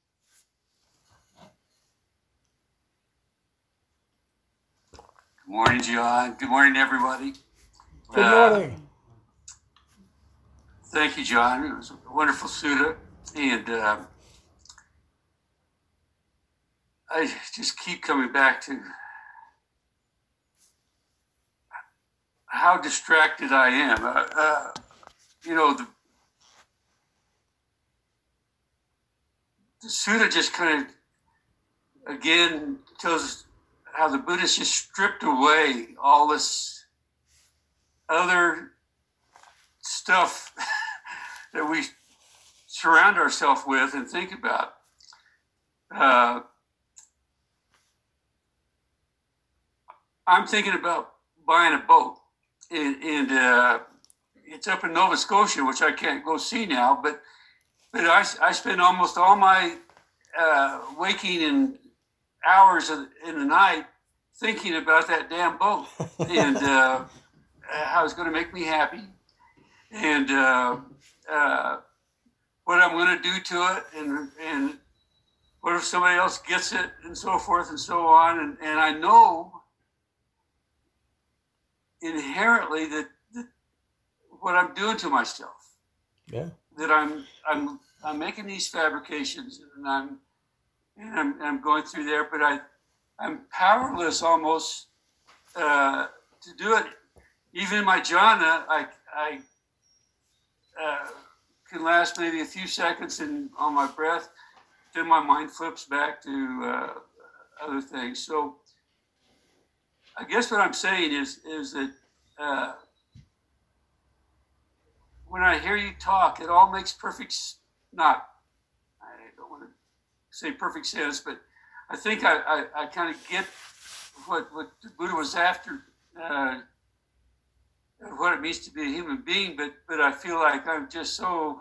Good morning, John. Good morning, everybody. Good morning. Thank you, John. It was a wonderful sutta. And I just keep coming back to how distracted I am. the Sutta just kind of, again, tells how the Buddhists just stripped away all this other stuff that we surround ourselves with and think about. I'm thinking about buying a boat, and it's up in Nova Scotia, which I can't go see now, but I spend almost all my waking and hours in the night thinking about that damn boat and how it's going to make me happy, and what I'm going to do to it, and what if somebody else gets it, and so forth and so on. And I know inherently that what I'm doing to myself, that I'm making these fabrications, and I'm going through there, but I'm powerless almost to do it. Even in my jhana, I can last maybe a few seconds on my breath, then my mind flips back to other things. So I guess what I'm saying is that when I hear you talk, it all makes I don't want to say perfect sense, but I think I kind of get what the Buddha was after, what it means to be a human being, but I feel like I'm just so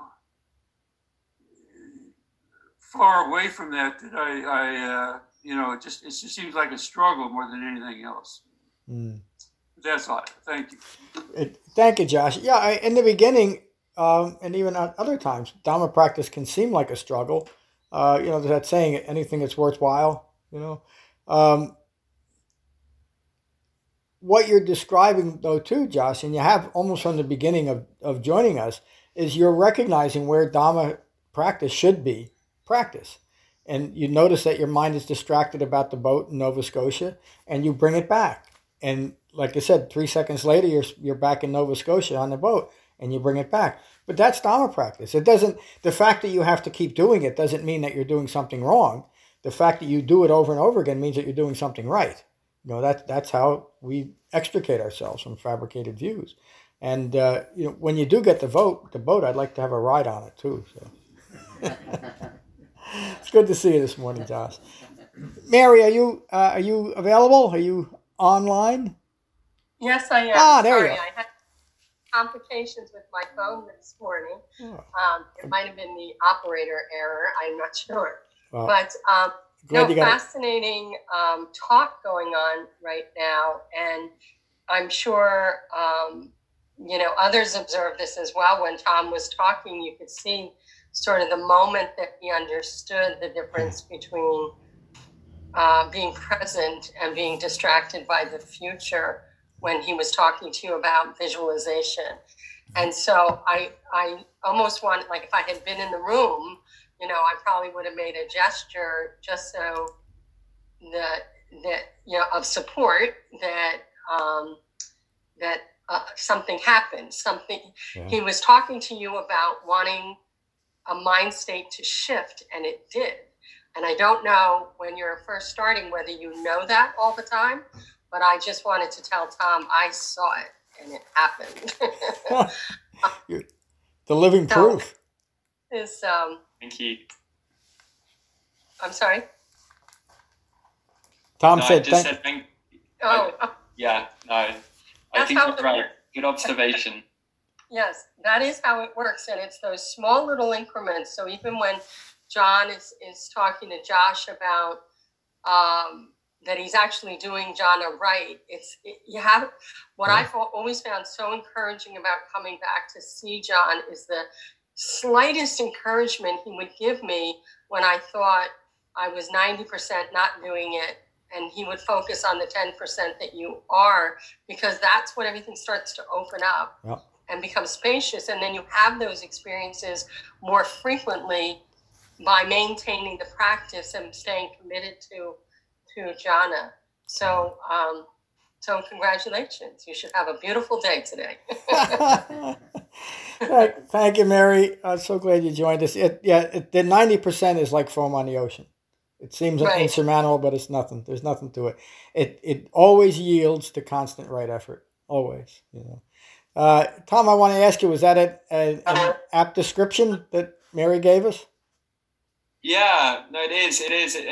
far away from that I it just seems like a struggle more than anything else. That's all. Thank you. Thank you, Josh. Yeah, in the beginning, and even at other times, Dhamma practice can seem like a struggle. There's that saying, anything that's worthwhile, What you're describing, though, too, Josh, and you have almost from the beginning of joining us, is you're recognizing where Dhamma practice should be practice. And you notice that your mind is distracted about the boat in Nova Scotia, and you bring it back. And like I said, 3 seconds later, you're back in Nova Scotia on the boat, and you bring it back. But that's Dhamma practice. The fact that you have to keep doing it doesn't mean that you're doing something wrong. The fact that you do it over and over again means that you're doing something right. That's how we extricate ourselves from fabricated views. And when you do get the boat, I'd like to have a ride on it too. So it's good to see you this morning, Josh. Mary, are you available? Are you online? Yes, I am. There Sorry, you go. I had complications with my phone this morning. It might have been the operator error. I'm not sure. Well, but fascinating talk going on right now. And I'm sure, others observed this as well. When Tom was talking, you could see sort of the moment that he understood the difference between being present and being distracted by the future when he was talking to you about visualization. And so I almost wanted, like, if I had been in the room, I probably would have made a gesture just so that of support that something happened. He was talking to you about wanting a mind state to shift, and it did. And I don't know when you're first starting whether you know that all the time, but I just wanted to tell Tom I saw it and it happened. The living proof. Thank you. I'm sorry? Tom said thank you. Oh. Yeah, no. I think you're right. Good observation. Yes, that is how it works. And it's those small little increments. So even when John is talking to Josh about that he's actually doing jhana right, I've always found so encouraging about coming back to see John is the slightest encouragement he would give me when I thought I was 90% not doing it, and he would focus on the 10% that you are, because that's when everything starts to open up and become spacious. And then you have those experiences more frequently by maintaining the practice and staying committed to jhana. So congratulations. You should have a beautiful day today. Thank you, Mary. I'm so glad you joined us. The 90% is like foam on the ocean. It seems Right. insurmountable, but it's nothing. There's nothing to it. It always yields to constant right effort. Always, Tom, I want to ask you: was that an apt description that Mary gave us? Yeah, no, it is. It is.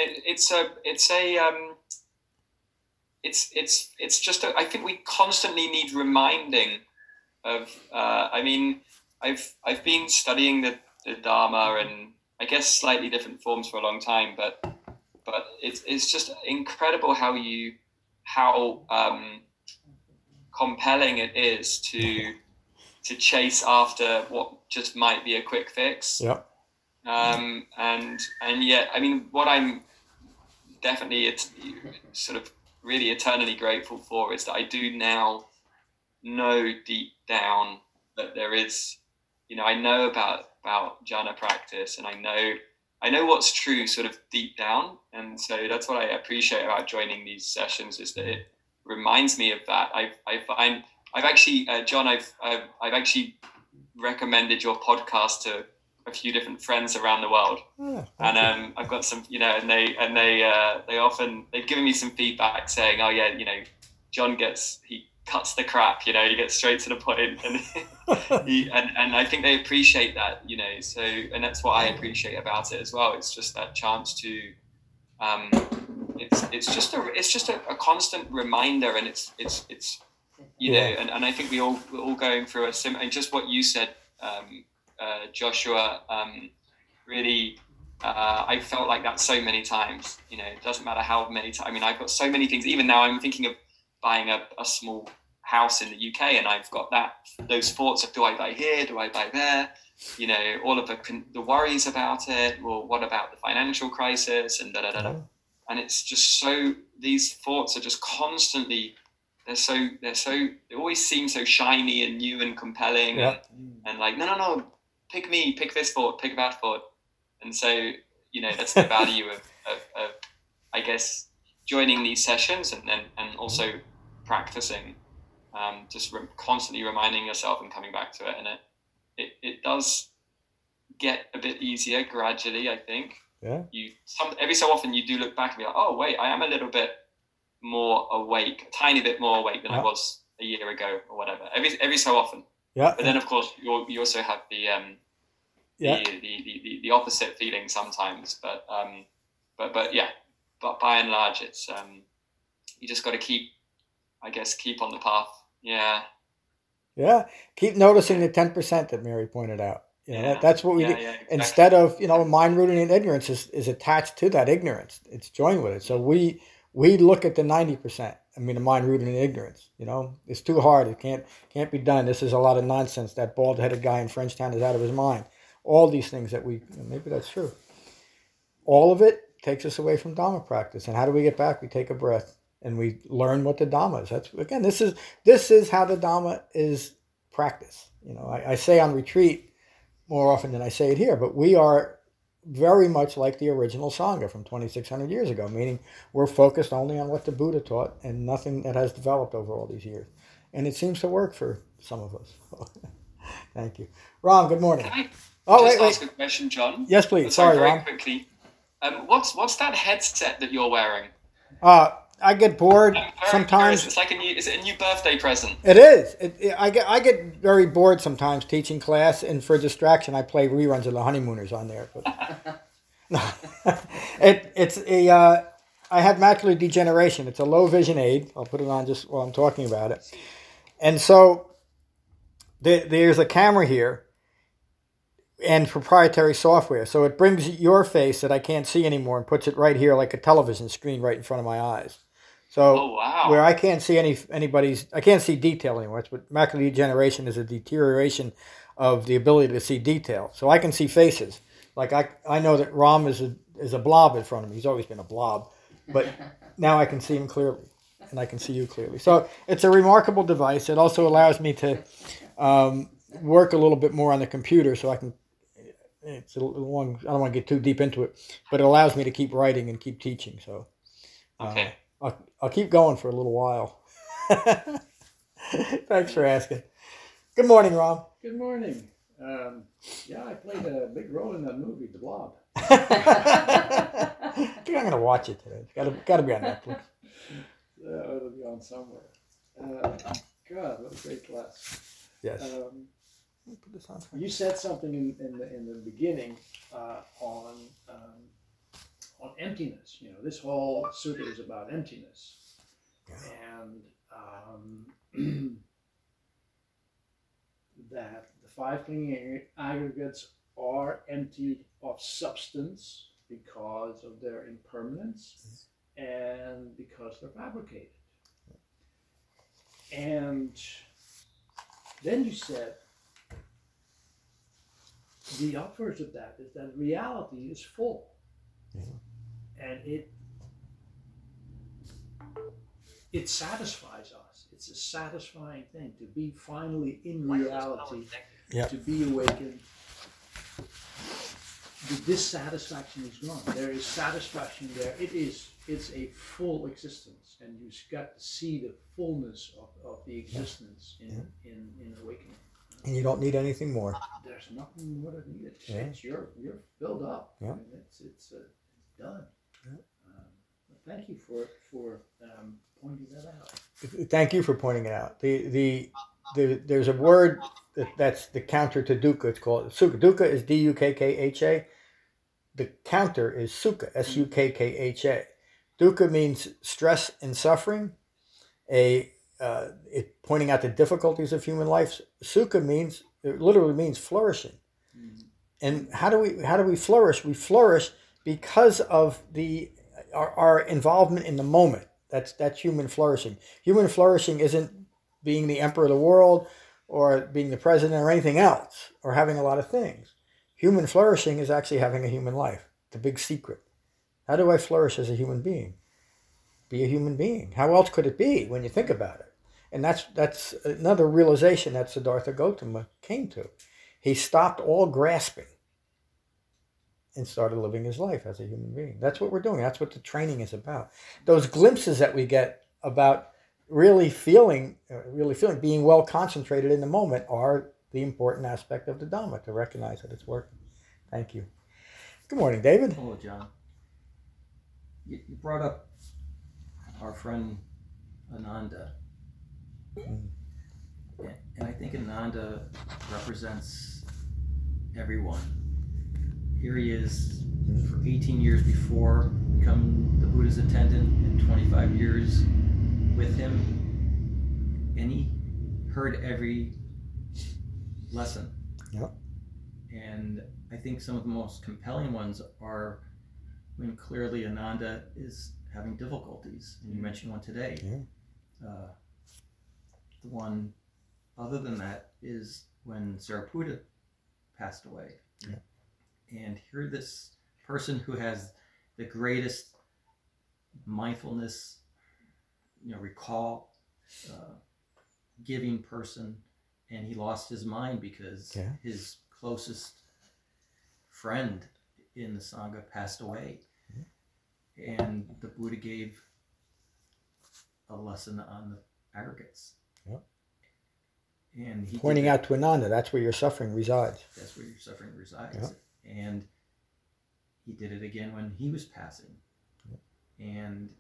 It's just. I think we constantly need reminding of. I mean, I've been studying the Dharma and I guess slightly different forms for a long time, but it's just incredible how compelling it is to chase after what just might be a quick fix. Yep. And yet, I mean, what I'm definitely sort of really eternally grateful for is that I do now know deep down that there is, I know about jhana practice, and I know what's true sort of deep down. And so that's what I appreciate about joining these sessions, is that it reminds me of that. I've actually, John, I've actually recommended your podcast to a few different friends around the world. And I've got some, and they've given me some feedback saying, oh yeah, John he cuts the crap, he gets straight to the point, and and I think they appreciate that, so, and that's what I appreciate about it as well. It's just that chance to, it's just a constant reminder, and it's and I think we're all going through a similar, and just what you said, Joshua, really, I felt like that so many times. It doesn't matter how many times. I mean, I've got so many things. Even now, I'm thinking of buying a small house in the UK, and I've got those thoughts of, do I buy here? Do I buy there? All of the worries about it. Well, what about the financial crisis? And And it's just so, these thoughts are just constantly. They always seem so shiny and new and compelling, and like, no, pick this thought, pick that thought. And so, that's the value of I guess, joining these sessions, and also practicing, just constantly reminding yourself and coming back to it. And it does get a bit easier gradually, I think. Yeah. Every so often you do look back and be like, oh wait, I am a little bit more awake, a tiny bit more awake than I was a year ago or whatever. Every so often. Yeah. But then of course you also have the opposite feeling sometimes. But by and large, it's you just got to keep on the path. Yeah. Yeah. Keep noticing the 10% that Mary pointed out. That's what we do. Exactly. Instead of, mind rooted in ignorance is attached to that ignorance. It's joined with it. So we look at the 90%. I mean, the mind rooted in ignorance. It's too hard. It can't be done. This is a lot of nonsense. That bald-headed guy in Frenchtown is out of his mind. All these things that maybe that's true. All of it takes us away from Dhamma practice. And how do we get back? We take a breath and we learn what the Dhamma is. That's, again, this is how the Dhamma is practiced. I say on retreat more often than I say it here, but we are very much like the original Sangha from 2,600 years ago, meaning we're focused only on what the Buddha taught and nothing that has developed over all these years. And it seems to work for some of us. Thank you. Ron, good morning. Can I ask a question, John? Yes, please. Sorry, Ron. Very quickly. What's that headset that you're wearing? I get bored sometimes. It's like is it a new birthday present? It is. I get very bored sometimes teaching class, and for distraction, I play reruns of The Honeymooners on there. But I have macular degeneration. It's a low vision aid. I'll put it on just while I'm talking about it. And so there's a camera here and proprietary software. So it brings your face that I can't see anymore and puts it right here like a television screen right in front of my eyes. So where I can't see I can't see detail anymore. But macular degeneration is a deterioration of the ability to see detail. So I can see faces. Like I know that Ram is a blob in front of me. He's always been a blob, but now I can see him clearly, and I can see you clearly. So it's a remarkable device. It also allows me to work a little bit more on the computer, so I can. It's a long. I don't want to get too deep into it, but it allows me to keep writing and keep teaching. So. Okay. I'll keep going for a little while. Thanks for asking. Good morning, Ram. Good morning. Yeah, I played a big role in that movie, The Blob. I think I'm going to watch it today. It's got to be on Netflix. It'll be on somewhere. God, what a great class. Yes. Put this on. You said something in the beginning on emptiness. You know, this whole sutta is about emptiness, and that the five clinging aggregates are empty of substance because of their impermanence and because they're fabricated. And then you said the upwards of that is that reality is full. And it satisfies us. It's a satisfying thing to be finally in reality, to be awakened. The dissatisfaction is gone. There is satisfaction there. It's a full existence, and you got to see the fullness of the existence in awakening. And you don't need anything more. There's nothing more to need. It's you're filled up. Yeah. And it's done. Yeah. Thank you for pointing that out. Thank you for pointing it out. There's a word that's the counter to dukkha. It's called sukha. Dukkha is dukkha. The counter is sukha, sukkha. Dukkha means stress and suffering. Pointing out the difficulties of human life. Sukha literally means flourishing. And how do we flourish? We flourish because of our involvement in the moment. That's human flourishing. Human flourishing isn't being the emperor of the world or being the president or anything else or having a lot of things. Human flourishing is actually having a human life. The big secret. How do I flourish as a human being? Be a human being. How else could it be when you think about it? And that's another realization that Siddhartha Gautama came to. He stopped all grasping and started living his life as a human being. That's what we're doing. That's what the training is about. Those glimpses that we get about really feeling, being well concentrated in the moment are the important aspect of the Dhamma, to recognize that it's working. Thank you. Good morning, David. Hello, John. You brought up our friend Ananda. And I think Ananda represents everyone. Here he is for 18 years before, become the Buddha's attendant, and 25 years with him. And he heard every lesson. Yep. And I think some of the most compelling ones are when clearly Ananda is having difficulties. And you mentioned one today. Yeah. The one other than that is when Sariputta passed away. Yeah. And here this person who has the greatest mindfulness, recall, giving person, and he lost his mind because his closest friend in the Sangha passed away. Yeah. And the Buddha gave a lesson on the aggregates. Yep. And he pointing out to Ananda, that's where your suffering resides. That's where your suffering resides. Yep. And he did it again when he was passing. Yep. And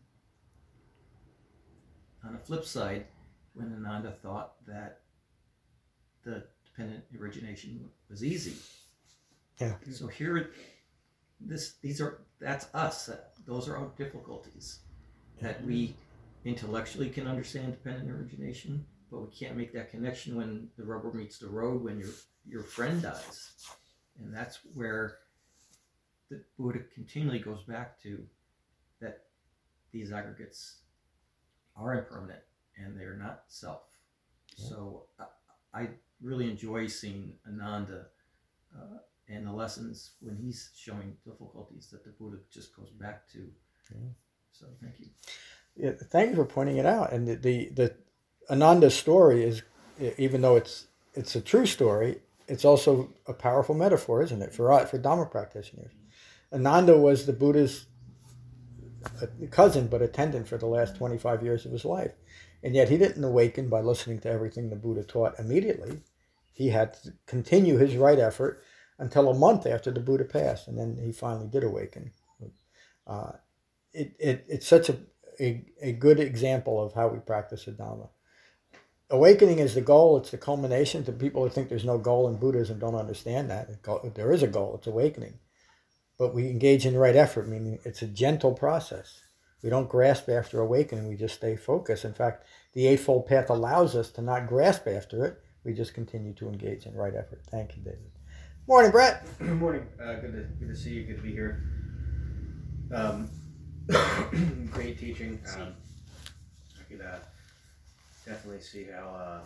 on the flip side, when Ananda thought that the dependent origination was easy. Yeah. So here, that's us. Those are our difficulties. That we intellectually can understand dependent origination, but we can't make that connection when the rubber meets the road, when your friend dies. And that's where the Buddha continually goes back to that these aggregates are impermanent and they're not self. Yeah. So I really enjoy seeing Ananda and the lessons when he's showing difficulties that the Buddha just goes back to. Yeah. So thank you. Yeah, thank you for pointing it out. And the Ananda story is, even though it's a true story, it's also a powerful metaphor, isn't it, for Dhamma practitioners? Ananda was the Buddha's cousin, but attendant for the last 25 years of his life. And yet he didn't awaken by listening to everything the Buddha taught immediately. he had to continue his right effort until a month after the Buddha passed, and then he finally did awaken. It's such a good example of how we practice the Dhamma. Awakening is the goal. It's the culmination. To people who think there's no goal in Buddhism don't understand that. There is a goal. It's awakening. But we engage in right effort, meaning it's a gentle process. We don't grasp after awakening. We just stay focused. In fact, the Eightfold Path allows us to not grasp after it. We just continue to engage in right effort. Thank you, David. Morning, Brett. Good morning. Good to see you. Good to be here. Great teaching. I could definitely see how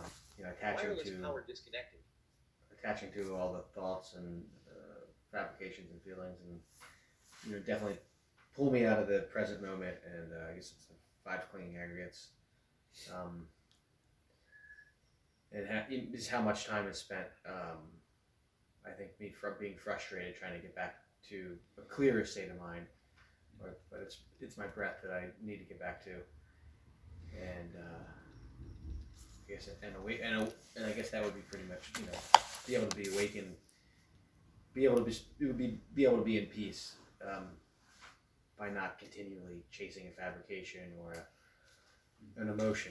attaching to all the thoughts and fabrications and feelings, and definitely pull me out of the present moment. And I guess it's the 5 clinging aggregates. And just how much time is spent. I think being frustrated, trying to get back to a clearer state of mind. But it's my breath that I need to get back to, and I guess and I guess that would be pretty much be able to be awakened, be able to be in peace by not continually chasing a fabrication or an emotion.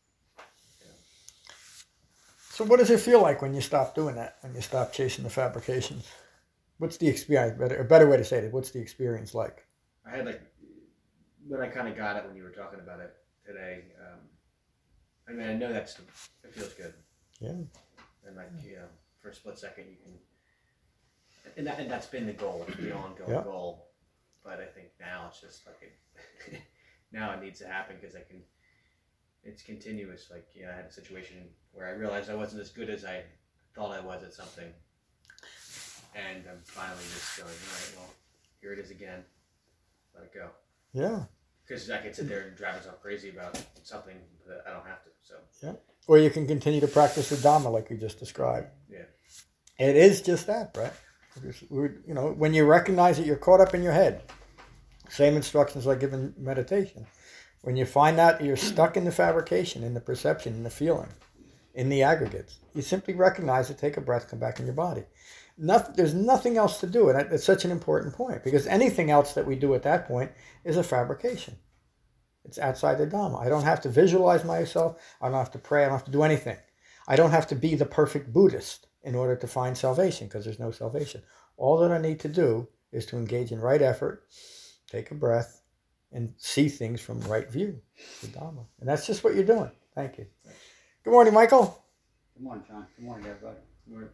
So what does it feel like when you stop doing that? When you stop chasing the fabrications? What's the experience? A better way to say it. What's the experience like? I had when I kind of got it when you were talking about it today. I mean, I know it feels good. Yeah. And for a split second you can, and that's been the goal, the ongoing goal. But I think now it's just now it needs to happen because it's continuous. I had a situation where I realized I wasn't as good as I thought I was at something, and I'm finally just going, all right, well, here it is again. Let it go. Yeah. Because I could sit there and drive myself crazy about something that I don't have to. So. Yeah. Or you can continue to practice the Dhamma like we just described. Yeah. It is just that, Brett. When you recognize that you're caught up in your head, same instructions like given meditation. When you find out you're stuck in the fabrication, in the perception, in the feeling, in the aggregates, you simply recognize it, take a breath, come back in your body. There's nothing else to do, and it's such an important point, because anything else that we do at that point is a fabrication. It's outside the Dhamma. I don't have to visualize myself. I don't have to pray. I don't have to do anything. I don't have to be the perfect Buddhist in order to find salvation, because there's no salvation. All that I need to do is to engage in right effort, take a breath, and see things from right view, the Dhamma. And that's just what you're doing. Thank you. Good morning, Michael. Good morning, John. Good morning, everybody. Good morning.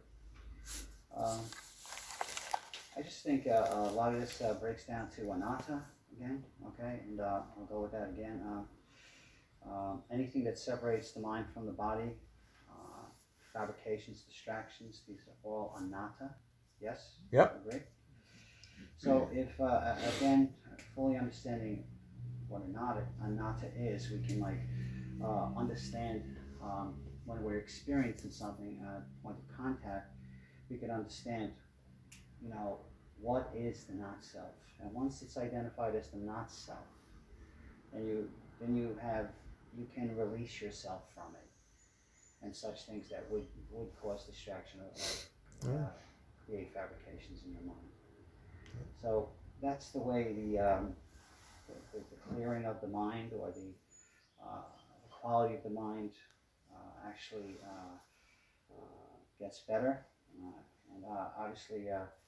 I just think a lot of this breaks down to anatta again, okay? And I'll go with that again. Anything that separates the mind from the body, fabrications, distractions, these are all anatta. Yes? Yep. Agree? So if, again, fully understanding what anatta is, we can understand when we're experiencing something at point of contact, we can understand, what is the not self. And once it's identified as the not self, then you can release yourself from it, and such things that would cause distraction or create fabrications in your mind. So that's the way the clearing of the mind, or the quality of the mind actually gets better. And obviously,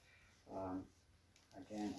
again,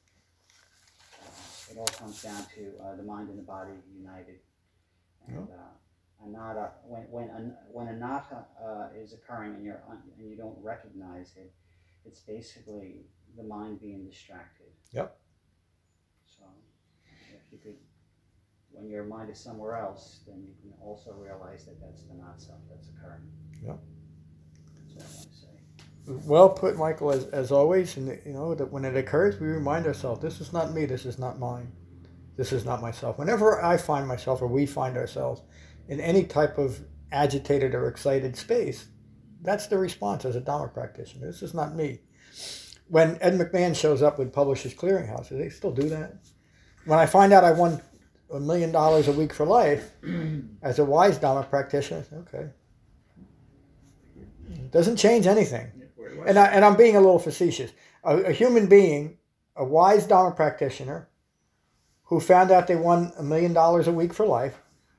it all comes down to the mind and the body united. And anatta, when anatta is occurring and you don't recognize it, it's basically the mind being distracted. Yep. So if you could, when your mind is somewhere else, then you can also realize that that's the not self that's occurring. Yep. That's what I want to say. Well put, Michael, as always. And that when it occurs, we remind ourselves, this is not me, this is not mine, this is not myself. Whenever I find myself, or we find ourselves in any type of agitated or excited space, that's the response as a Dhamma practitioner. This is not me. When Ed McMahon shows up with Publishers Clearinghouse, do they still do that? When I find out I won $1 million a week for life, as a wise Dhamma practitioner, I say, okay, doesn't change anything. Yeah, And I'm being a little facetious. A human being, a wise Dharma practitioner, who found out they won $1 million a week for life.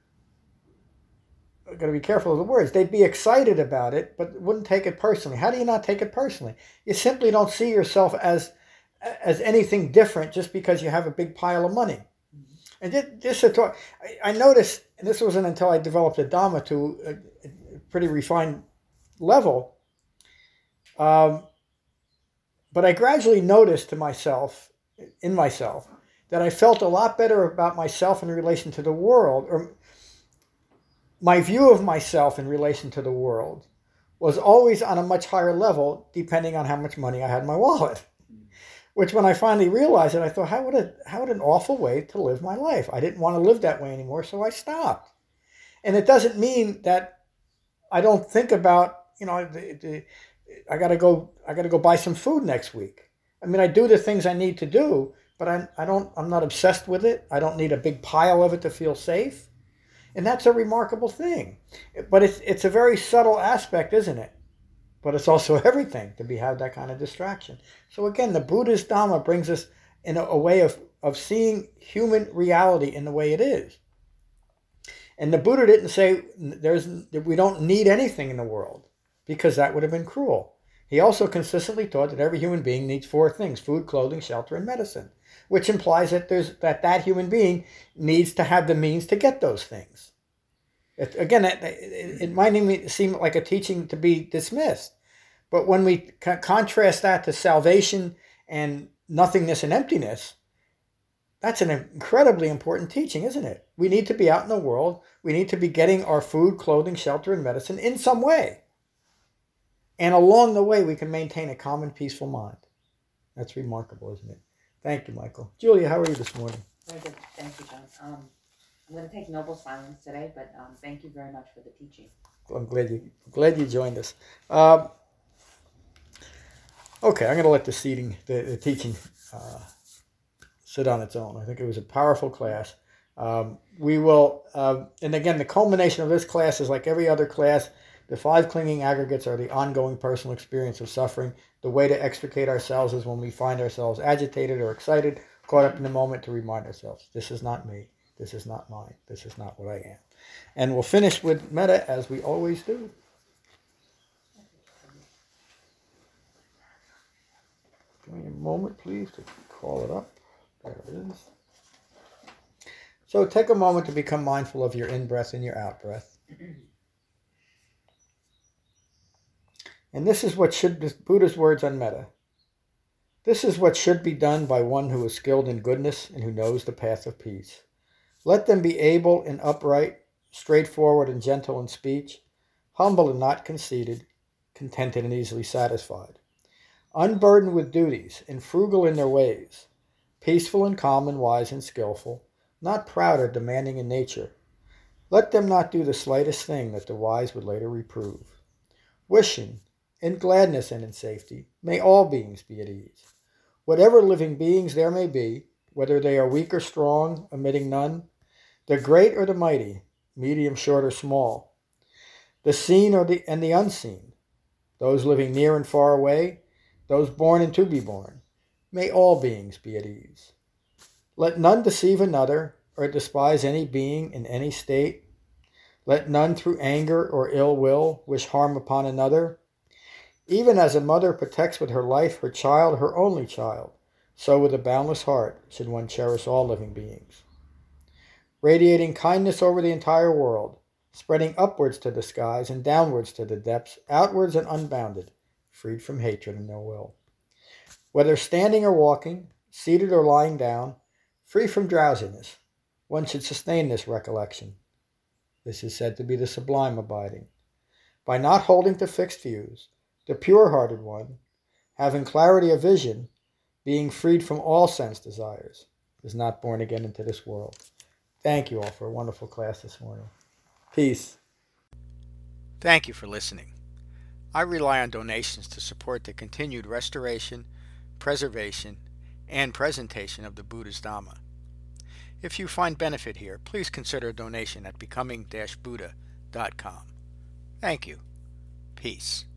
I've got to be careful of the words. They'd be excited about it, but wouldn't take it personally. How do you not take it personally? You simply don't see yourself as anything different just because you have a big pile of money. And just to talk, I noticed, and this wasn't until I developed a Dhamma to a pretty refined level, but I gradually noticed in myself, that I felt a lot better about myself in relation to the world, or my view of myself in relation to the world was always on a much higher level, depending on how much money I had in my wallet. Which, when I finally realized it, I thought, what an awful way to live my life. I didn't want to live that way anymore, so I stopped. And it doesn't mean that I don't think about, I gotta go buy some food next week. I mean, I do the things I need to do, but I'm not obsessed with it. I don't need a big pile of it to feel safe. And that's a remarkable thing. But it's a very subtle aspect, isn't it? But it's also everything to have that kind of distraction. So again, the Buddhist Dhamma brings us in a way of seeing human reality in the way it is. And the Buddha didn't say we don't need anything in the world, because that would have been cruel. He also consistently taught that every human being needs 4 things: food, clothing, shelter, and medicine, which implies that that human being needs to have the means to get those things. It might seem like a teaching to be dismissed, but when we contrast that to salvation and nothingness and emptiness, that's an incredibly important teaching, isn't it? We need to be out in the world. We need to be getting our food, clothing, shelter, and medicine in some way. And along the way, we can maintain a calm and peaceful mind. That's remarkable, isn't it? Thank you, Michael. Julia, how are you this morning? Very good. Thank you, John. I'm going to take noble silence today, but thank you very much for the teaching. I'm glad you joined us. Okay, I'm going to let the teaching sit on its own. I think it was a powerful class. We will, and again, the culmination of this class is like every other class. The 5 clinging aggregates are the ongoing personal experience of suffering. The way to extricate ourselves is when we find ourselves agitated or excited, caught up in the moment, to remind ourselves, this is not me. This is not mine. This is not what I am. And we'll finish with metta, as we always do. Give me a moment, please, to call it up. There it is. So take a moment to become mindful of your in-breath and your out-breath. And this is Buddha's words on metta. This is what should be done by one who is skilled in goodness and who knows the path of peace. Let them be able and upright, straightforward and gentle in speech, humble and not conceited, contented and easily satisfied, unburdened with duties and frugal in their ways, peaceful and calm and wise and skillful, not proud or demanding in nature. Let them not do the slightest thing that the wise would later reprove. Wishing, in gladness and in safety, may all beings be at ease. Whatever living beings there may be, whether they are weak or strong, omitting none, the great or the mighty, medium, short, or small, the seen and the unseen, those living near and far away, those born and to be born, may all beings be at ease. Let none deceive another or despise any being in any state. Let none through anger or ill will wish harm upon another. Even as a mother protects with her life her child, her only child, so with a boundless heart should one cherish all living beings. Radiating kindness over the entire world, spreading upwards to the skies and downwards to the depths, outwards and unbounded, freed from hatred and ill will. Whether standing or walking, seated or lying down, free from drowsiness, one should sustain this recollection. This is said to be the sublime abiding. By not holding to fixed views, the pure-hearted one, having clarity of vision, being freed from all sense desires, is not born again into this world. Thank you all for a wonderful class this morning. Peace. Thank you for listening. I rely on donations to support the continued restoration, preservation, and presentation of the Buddha's Dhamma. If you find benefit here, please consider a donation at becoming-buddha.com. Thank you. Peace.